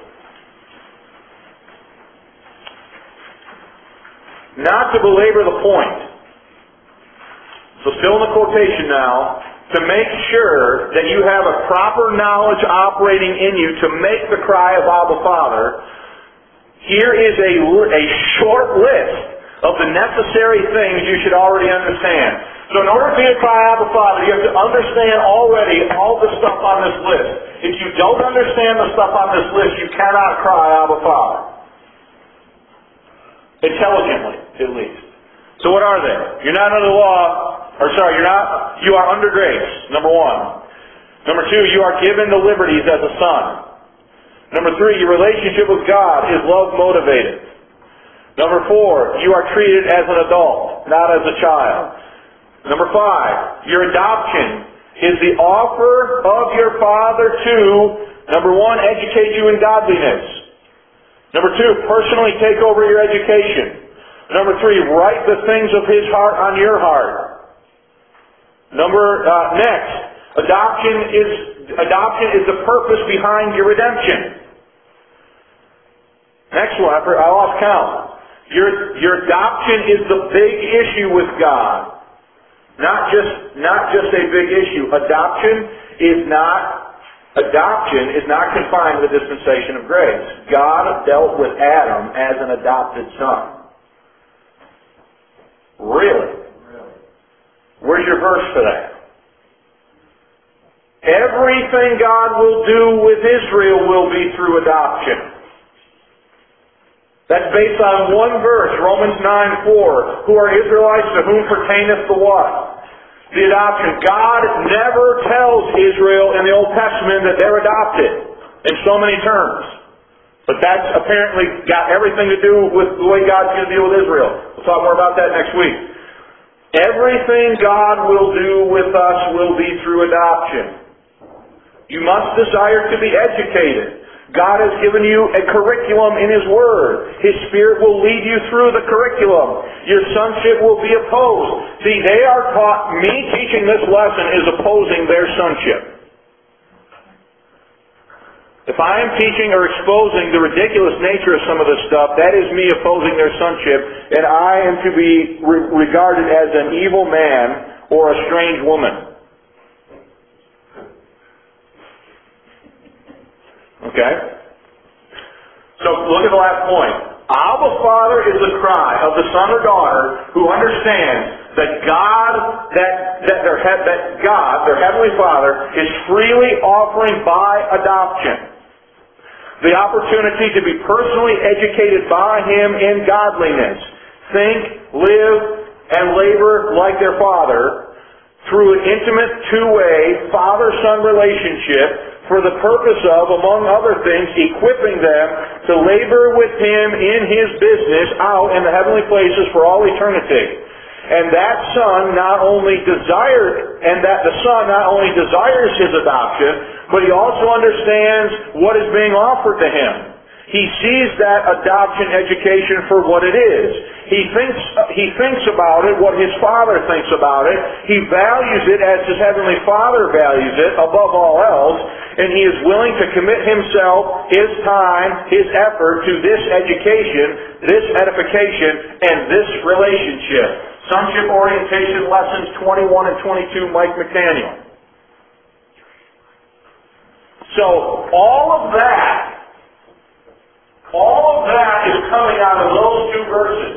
Not to belabor the point. So still in the quotation now, to make sure that you have a proper knowledge operating in you to make the cry of Abba Father, here is a, a short list of the necessary things you should already understand. So in order for you to cry Abba Father, you have to understand already all the stuff on this list. If you don't understand the stuff on this list, you cannot cry Abba Father. Intelligently, at least. So what are they? You're not under the law, or sorry, you're not, you are under grace, number one. Number two, you are given the liberties as a son. Number three, your relationship with God is love motivated. Number four, you are treated as an adult, not as a child. Number five, your adoption is the offer of your Father to, number one, educate you in godliness. Number two, personally take over your education. Number three, write the things of His heart on your heart. Number, uh, next, adoption is, adoption is the purpose behind your redemption. Next one, I lost count. Your, your adoption is the big issue with God. Not just, not just a big issue. Adoption is not, adoption is not confined to the dispensation of grace. God dealt with Adam as an adopted son. Really? Where's your verse for that? Everything God will do with Israel will be through adoption. That's based on one verse, Romans nine four. Who are Israelites, to whom pertaineth the what? The adoption. God never tells Israel in the Old Testament that they're adopted in so many terms. But that's apparently got everything to do with the way God's going to deal with Israel. We'll talk more about that next week. Everything God will do with us will be through adoption. You must desire to be educated. God has given you a curriculum in His Word. His Spirit will lead you through the curriculum. Your sonship will be opposed. See, they are taught, me teaching this lesson is opposing their sonship. If I am teaching or exposing the ridiculous nature of some of this stuff, that is me opposing their sonship, and I am to be re- regarded as an evil man or a strange woman. Okay? So look at the last point. Abba Father is the cry of the son or daughter who understands that God, that, that, their head, that God, their Heavenly Father, is freely offering by adoption the opportunity to be personally educated by Him in godliness, think, live, and labor like their Father through an intimate two-way father-son relationship for the purpose of, among other things, equipping them to labor with Him in His business out in the heavenly places for all eternity. And that Son not only desired, and that the Son not only desires His adoption, but He also understands what is being offered to Him. He sees that adoption education for what it is. He thinks, he thinks about it, what His Father thinks about it. He values it as His Heavenly Father values it above all else. And He is willing to commit Himself, His time, His effort to this education, this edification, and this relationship. Sonship Orientation Lessons twenty-one and twenty-two, Mike McDaniel. So, all of that, all of that is coming out of those two verses.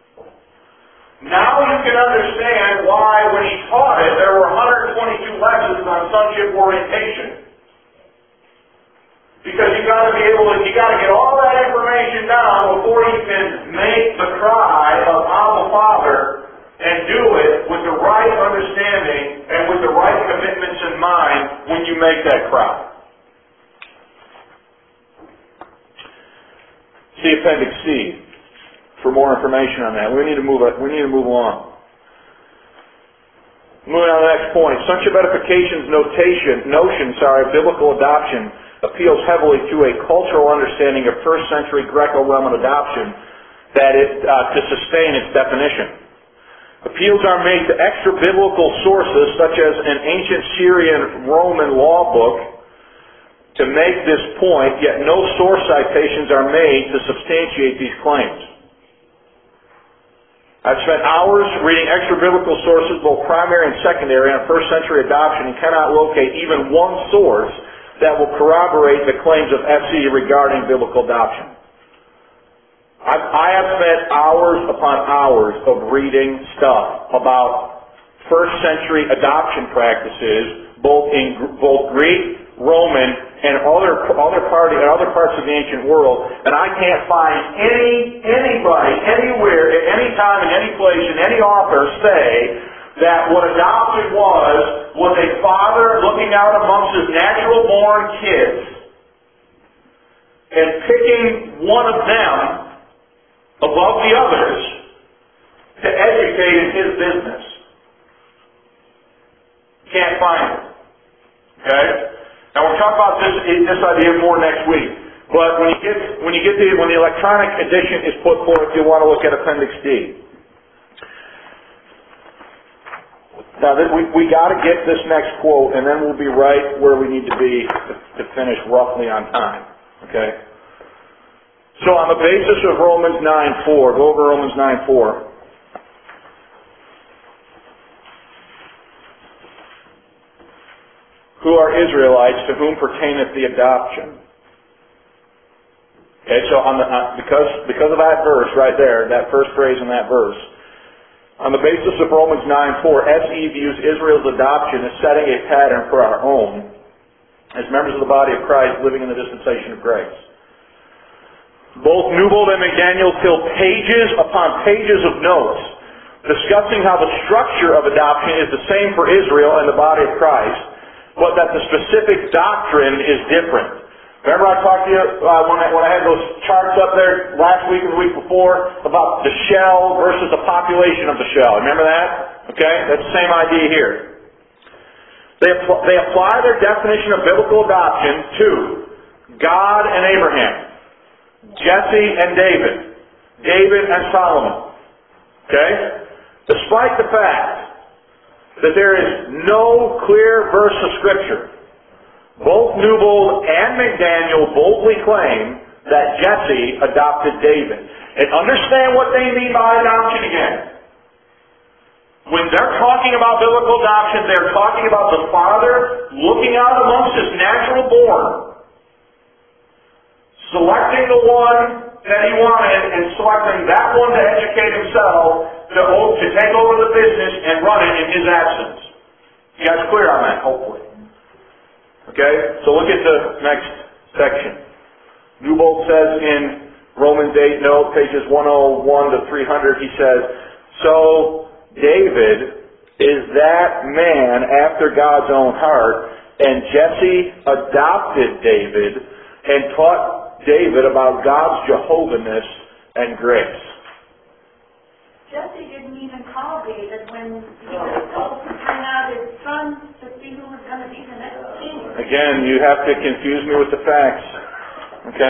Now you can understand why, when he taught it, there were one hundred twenty-two lessons on sonship orientation. Because you got to be able to, you got to get all that information down before you can make the cry of Abba Father and do it with the right understanding and with the right commitments in mind when you make that cry. See Appendix C for more information on that. We need to move. We need to move along. Moving on to the next point. Sonship edification's notation, notion, sorry, biblical adoption appeals heavily to a cultural understanding of first century Greco-Roman adoption that it uh, to sustain its definition. Appeals are made to extra-biblical sources such as an ancient Syrian Roman law book to make this point, yet no source citations are made to substantiate these claims. I've spent hours reading extra-biblical sources, both primary and secondary, on first century adoption and cannot locate even one source that will corroborate the claims of F C regarding biblical adoption. I've, I have spent hours upon hours of reading stuff about first century adoption practices, both in both Greek, Roman, and other other part and other parts of the ancient world, and I can't find any anybody anywhere at any time in any place in any author say that what adoption was was a father looking out amongst his natural born kids and picking one of them above the others to educate in his business. Can't find it. Okay? Now we'll talk about this, this idea more next week. But when you get when you get the when the electronic edition is put forth, you'll want to look at Appendix D. Now this, we we got to get this next quote, and then we'll be right where we need to be to, to finish roughly on time. Okay. So on the basis of Romans nine four, go over Romans nine four. Who are Israelites, to whom pertaineth the adoption? Okay, so on the, uh, because because of that verse right there, that first phrase in that verse, on the basis of Romans nine four, S E views Israel's adoption as setting a pattern for our own, as members of the body of Christ living in the dispensation of grace. Both Newbold and McDaniel fill pages upon pages of notes discussing how the structure of adoption is the same for Israel and the body of Christ, but that the specific doctrine is different. Remember I talked to you uh, when, I, when I had those charts up there last week and the week before about the shell versus the population of the shell. Remember that? Okay? That's the same idea here. They, apl- they apply their definition of biblical adoption to God and Abraham, Jesse and David, David and Solomon. Okay? Despite the fact that there is no clear verse of Scripture, both Newbold and McDaniel boldly claim that Jesse adopted David. And understand what they mean by adoption again. When they're talking about biblical adoption, they're talking about the father looking out amongst his natural born, selecting the one that he wanted and selecting that one to educate himself to, to take over the business and run it in his absence. You guys clear on that, hopefully. Okay, so look at the next section. Newbold says in Romans eight, note, pages one oh one to three hundred, he says, so David is that man after God's own heart, and Jesse adopted David and taught David about God's Jehovah-ness and grace. Jesse didn't even call David when he was told to bring out his son to see who was going to be the next king. Again, you have to confuse me with the facts. Okay?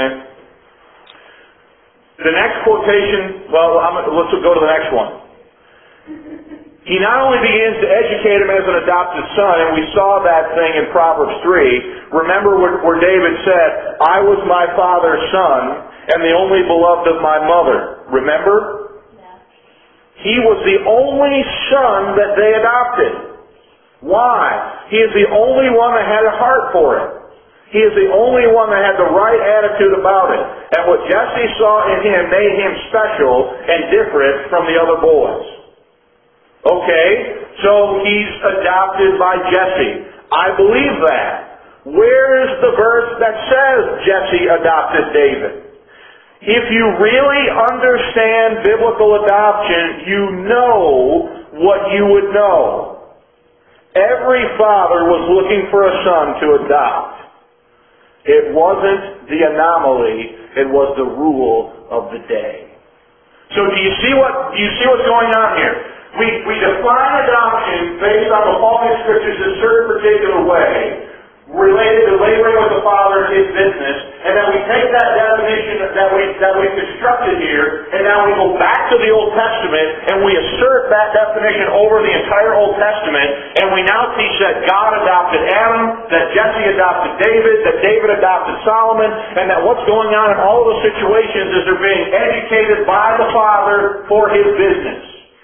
The next quotation, well, I'm, let's go to the next one. He not only begins to educate him as an adopted son, and we saw that thing in Proverbs three. Remember where, where David said, I was my father's son, and the only beloved of my mother. Remember? He was the only son that they adopted. Why? He is the only one that had a heart for it. He is the only one that had the right attitude about it. And what Jesse saw in him made him special and different from the other boys. Okay, so he's adopted by Jesse. I believe that. Where's the verse that says Jesse adopted David? If you really understand biblical adoption, you know what you would know. Every father was looking for a son to adopt. It wasn't the anomaly, it was the rule of the day. So do you see what do you see what's going on here? We we define adoption based on the following scriptures in a certain particular way, related to laboring with the Father in His business, and then we take that definition that we that we constructed here, and now we go back to the Old Testament and we assert that definition over the entire Old Testament, and we now teach that God adopted Adam, that Jesse adopted David, that David adopted Solomon, and that what's going on in all of those situations is they're being educated by the Father for His business.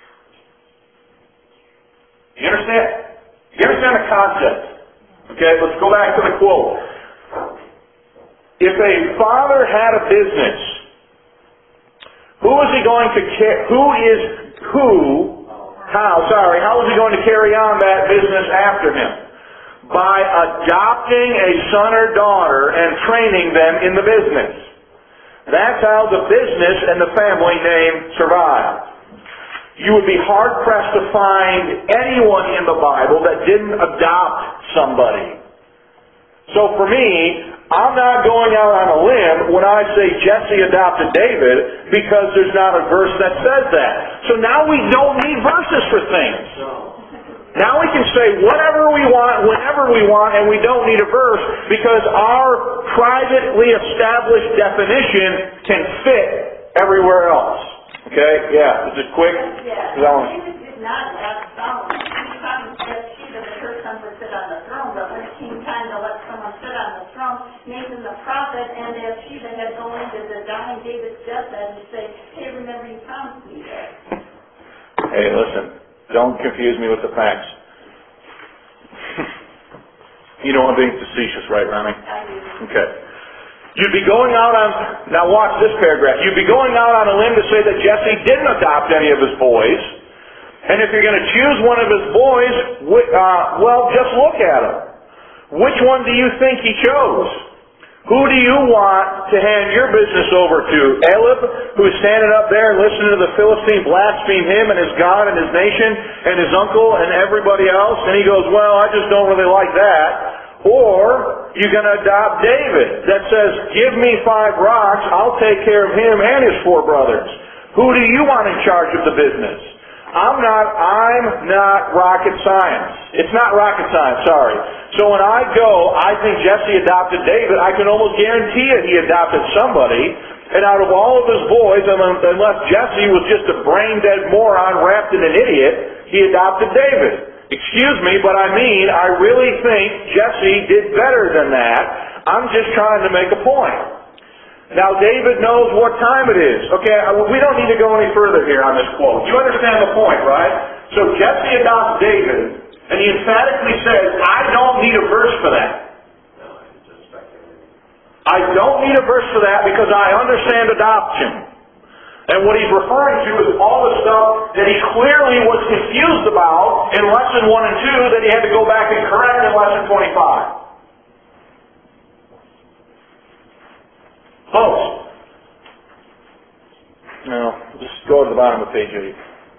You understand? You understand the concept? Okay, let's go back to the quote. If a father had a business, who is he going to care? Who is who? How? Sorry, how is he going to carry on that business after him? By adopting a son or daughter and training them in the business. That's how the business and the family name survive. You would be hard-pressed to find anyone in the Bible that didn't adopt somebody. So for me, I'm not going out on a limb when I say Jesse adopted David because there's not a verse that says that. So now we don't need verses for things. Now we can say whatever we want, whenever we want, and we don't need a verse because our privately established definition can fit everywhere else. Okay? Yeah. Is it quick? Yeah. David did not adopt Solomon. He found Bathsheba that her son would sit on the throne, but when it came time to let someone sit on the throne, Nathan the prophet and Bathsheba had go into the dying David's deathbed and say, hey, remember you promised me that. Hey, listen. Don't confuse me with the facts. You know I'm being facetious, right, Ronnie? I do. Okay. You'd be going out on, now watch this paragraph, you'd be going out on a limb to say that Jesse didn't adopt any of his boys, and if you're going to choose one of his boys, uh, well, just look at him. Which one do you think he chose? Who do you want to hand your business over to? Eliab, who's standing up there and listening to the Philistine blaspheme him and his God and his nation and his uncle and everybody else, and he goes, well, I just don't really like that. Or you're going to adopt David that says, give me five rocks, I'll take care of him and his four brothers. Who do you want in charge of the business? I'm not, I'm not rocket science. It's not rocket science, sorry. So when I go, I think Jesse adopted David, I can almost guarantee it he adopted somebody. And out of all of his boys, unless Jesse was just a brain-dead moron wrapped in an idiot, he adopted David. Excuse me, but I mean, I really think Jesse did better than that. I'm just trying to make a point. Now, David knows what time it is. Okay, we don't need to go any further here on this quote. You understand the point, right? So Jesse adopts David, and he emphatically says, I don't need a verse for that. I don't need a verse for that because I understand adoption. And what he's referring to is all the stuff that he clearly was confused about in lesson one and two that he had to go back and correct in lesson twenty-five. Folks, no, just go to the bottom of page eight.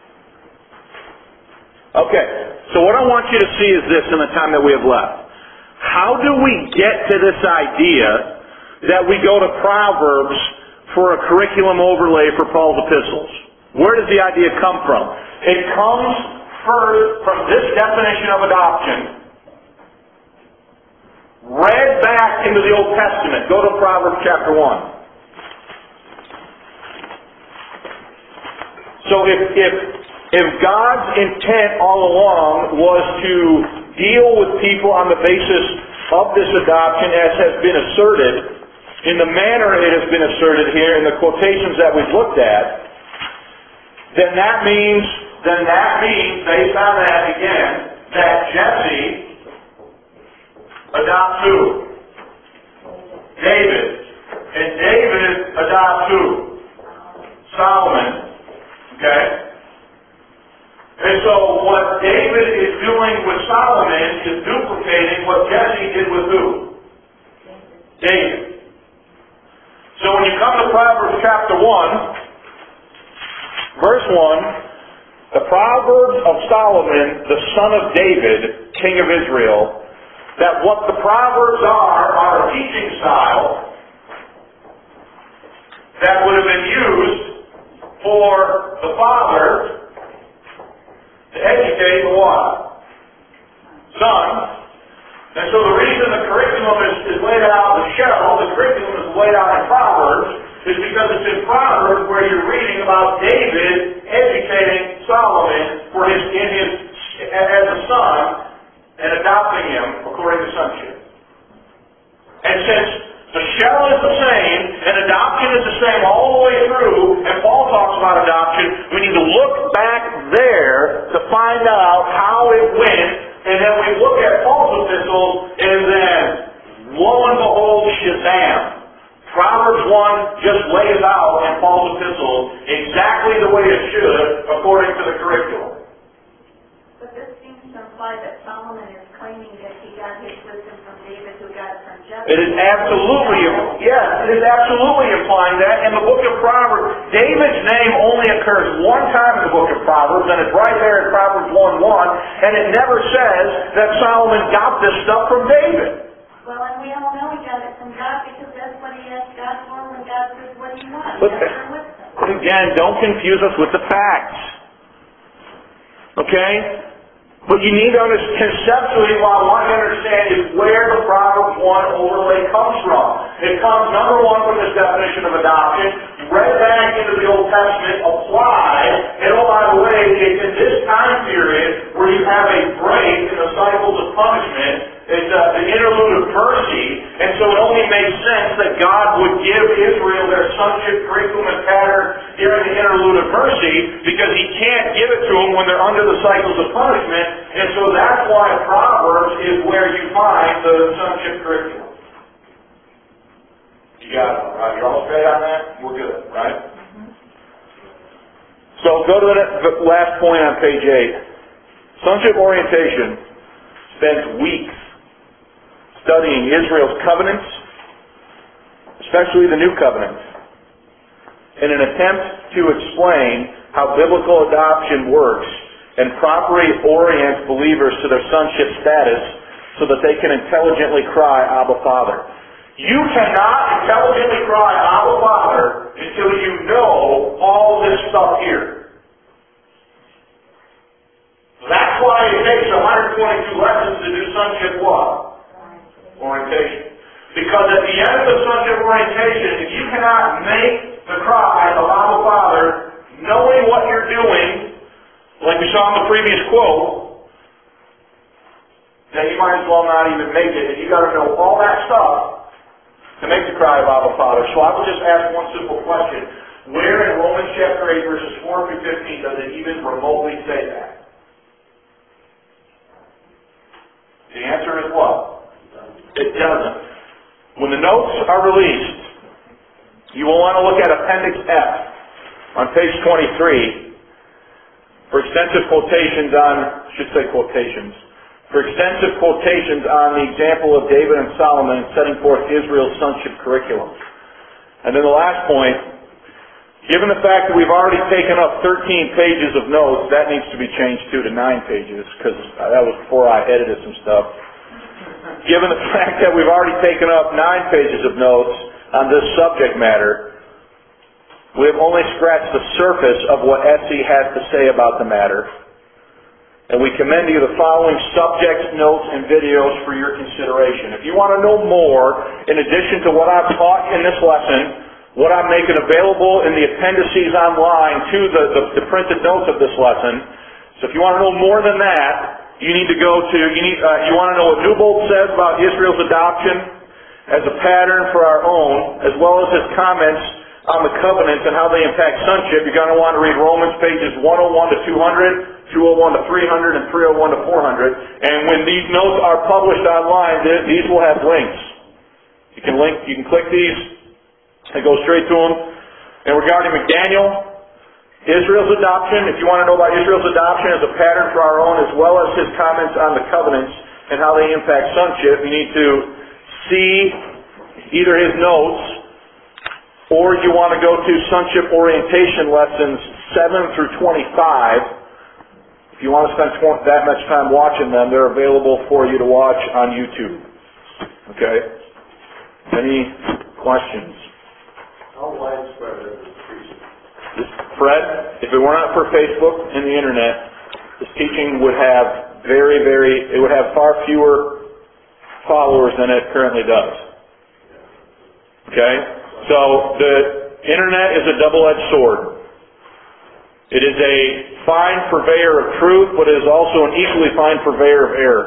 Okay, so what I want you to see is this in the time that we have left. How do we get to this idea that we go to Proverbs for a curriculum overlay for Paul's epistles? Where does the idea come from? It comes first from this definition of adoption, read back into the Old Testament. Go to Proverbs chapter one. So if, if, if God's intent all along was to deal with people on the basis of this adoption as has been asserted, in the manner it has been asserted here in the quotations that we've looked at, then that means, then that means, based on that again, that Jesse adopts who? David. And David adopts who? Solomon. Okay? And so what David is doing with Solomon is duplicating what Jesse did with who? David. So when you come to Proverbs chapter one, verse one, the Proverbs of Solomon, the son of David, king of Israel, that what the Proverbs are, are a teaching style that would have been used for the father to educate the what? Son. And so the reason the curriculum is, is laid out in the shell, the curriculum is laid out in Proverbs, is because it's in Proverbs where you're reading about David educating Solomon for his, in his, as a son and adopting him according to sonship. And since the shell is the same and adoption is the same all the way through, and Paul talks about adoption, we need to look back there to find out how it went. And then we look at Paul's epistles, and then, lo and behold, Shazam. Proverbs one just lays out in Paul's epistles exactly the way it should, according to the curriculum. But this seems to imply that Solomon is claiming that he got his wisdom from David, who got it from Jesse. It is absolutely, yes, it is absolutely implying that. In the book of Proverbs, David's name only occurs one time in the book of Proverbs, and it's right there in Proverbs one one, and it never says that Solomon got this stuff from David. Well, and we all know he got it from God because that's what he asked God for when God says, what do you want? But, Yes or wisdom. but again, don't confuse us with the facts. Okay? But you need to understand, conceptually, what I want you to understand is where the Proverbs one overlay comes from. It comes, number one, from this definition of adoption, read back into the Old Testament, applied, and oh, by the way, it's in this time period where you have a break in the cycles of punishment. It's uh, the interlude of mercy, and so it only makes sense that God would give Israel their sonship curriculum and pattern during the interlude of mercy, because He can't give it to them when they're under the cycles of punishment, and so that's why Proverbs is where you find the sonship curriculum. You got it, right? You're all straight on that? We're good, right? Mm-hmm. So go to the, the last point on page eight. Sonship orientation spends weeks studying Israel's covenants, especially the new covenants, in an attempt to explain how biblical adoption works and properly orients believers to their sonship status so that they can intelligently cry, Abba, Father. You cannot intelligently cry, Abba, Father, until you know all this stuff here. That's why it takes one hundred twenty-two lessons to do sonship what? Orientation. Because at the end of the sonship orientation, if you cannot make the cry of Abba, Father, knowing what you're doing, like we saw in the previous quote, then you might as well not even make it. And you got to know all that stuff to make the cry of Abba, Father. So I would just ask one simple question. Where in Romans chapter eight, verses four through fifteen, does it even remotely say that? The answer is what? It doesn't. When the notes are released, you will want to look at Appendix F on page twenty-three for extensive quotations on, should say quotations, for extensive quotations on the example of David and Solomon in setting forth Israel's sonship curriculum. And then the last point, given the fact that we've already taken up thirteen pages of notes, that needs to be changed too to nine pages, because that was before I edited some stuff. Given the fact that we've already taken up nine pages of notes on this subject matter, we have only scratched the surface of what S E has to say about the matter, and we commend you the following subjects, notes, and videos for your consideration. If you want to know more, in addition to what I've taught in this lesson, what I'm making available in the appendices online to the, the, the printed notes of this lesson, so if you want to know more than that, you need to go to, you need, uh, you want to know what Newbold says about Israel's adoption as a pattern for our own, as well as his comments on the covenants and how they impact sonship. You're going to want to read Romans pages one oh one to two hundred, two oh one to three hundred, and three oh one to four hundred. And when these notes are published online, these will have links. You can link, you can click these and go straight to them. And regarding McDaniel, Israel's adoption, if you want to know about Israel's adoption as a pattern for our own, as well as his comments on the covenants and how they impact sonship, you need to see either his notes, or you want to go to sonship orientation lessons seven through twenty-five. If you want to spend that much time watching them, they're available for you to watch on YouTube. Okay? Any questions? How widespread is this teaching? This, Fred, if it were not for Facebook and the internet, this teaching would have very, very, it would have far fewer followers than it currently does. Okay? So the internet is a double-edged sword. It is a fine purveyor of truth, but it is also an equally fine purveyor of error.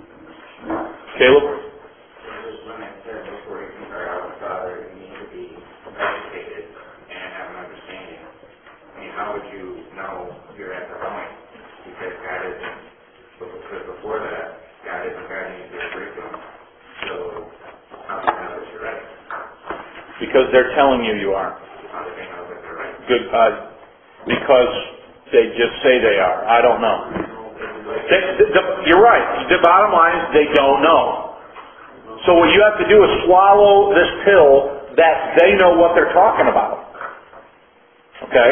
Caleb? There's limits there before you can cry out to Father. You need to be educated and have an understanding. I mean, how would you know you're at the point? Because God isn't, because before that, God isn't guiding you through the curriculum. So, how do you know that you're right? Because they're telling you you are. How do they know that they're right? Good, uh, because they just say they are. I don't know. They, the, the, you're right. The bottom line is they don't know. So what you have to do is swallow this pill that they know what they're talking about. Okay?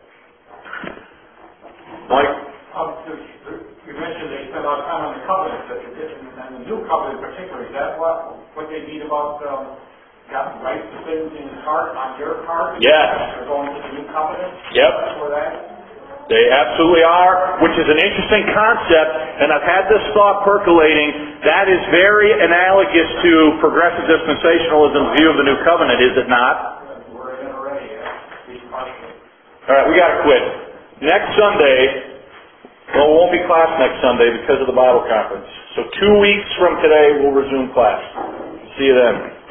Mike? Um, you mentioned they spent a lot of time on the covenants, and the new covenant in particular, is that what what they mean about, um, got rights to things in his heart, on your heart? Yes. They're going to the new covenant? Yep. For that? They absolutely are, which is an interesting concept, and I've had this thought percolating. That is very analogous to progressive dispensationalism's view of the new covenant, is it not? We're in it already, yeah. Be cautious. All right, we got to quit. Next Sunday, well, it won't be class next Sunday because of the Bible conference. So two weeks from today, we'll resume class. See you then.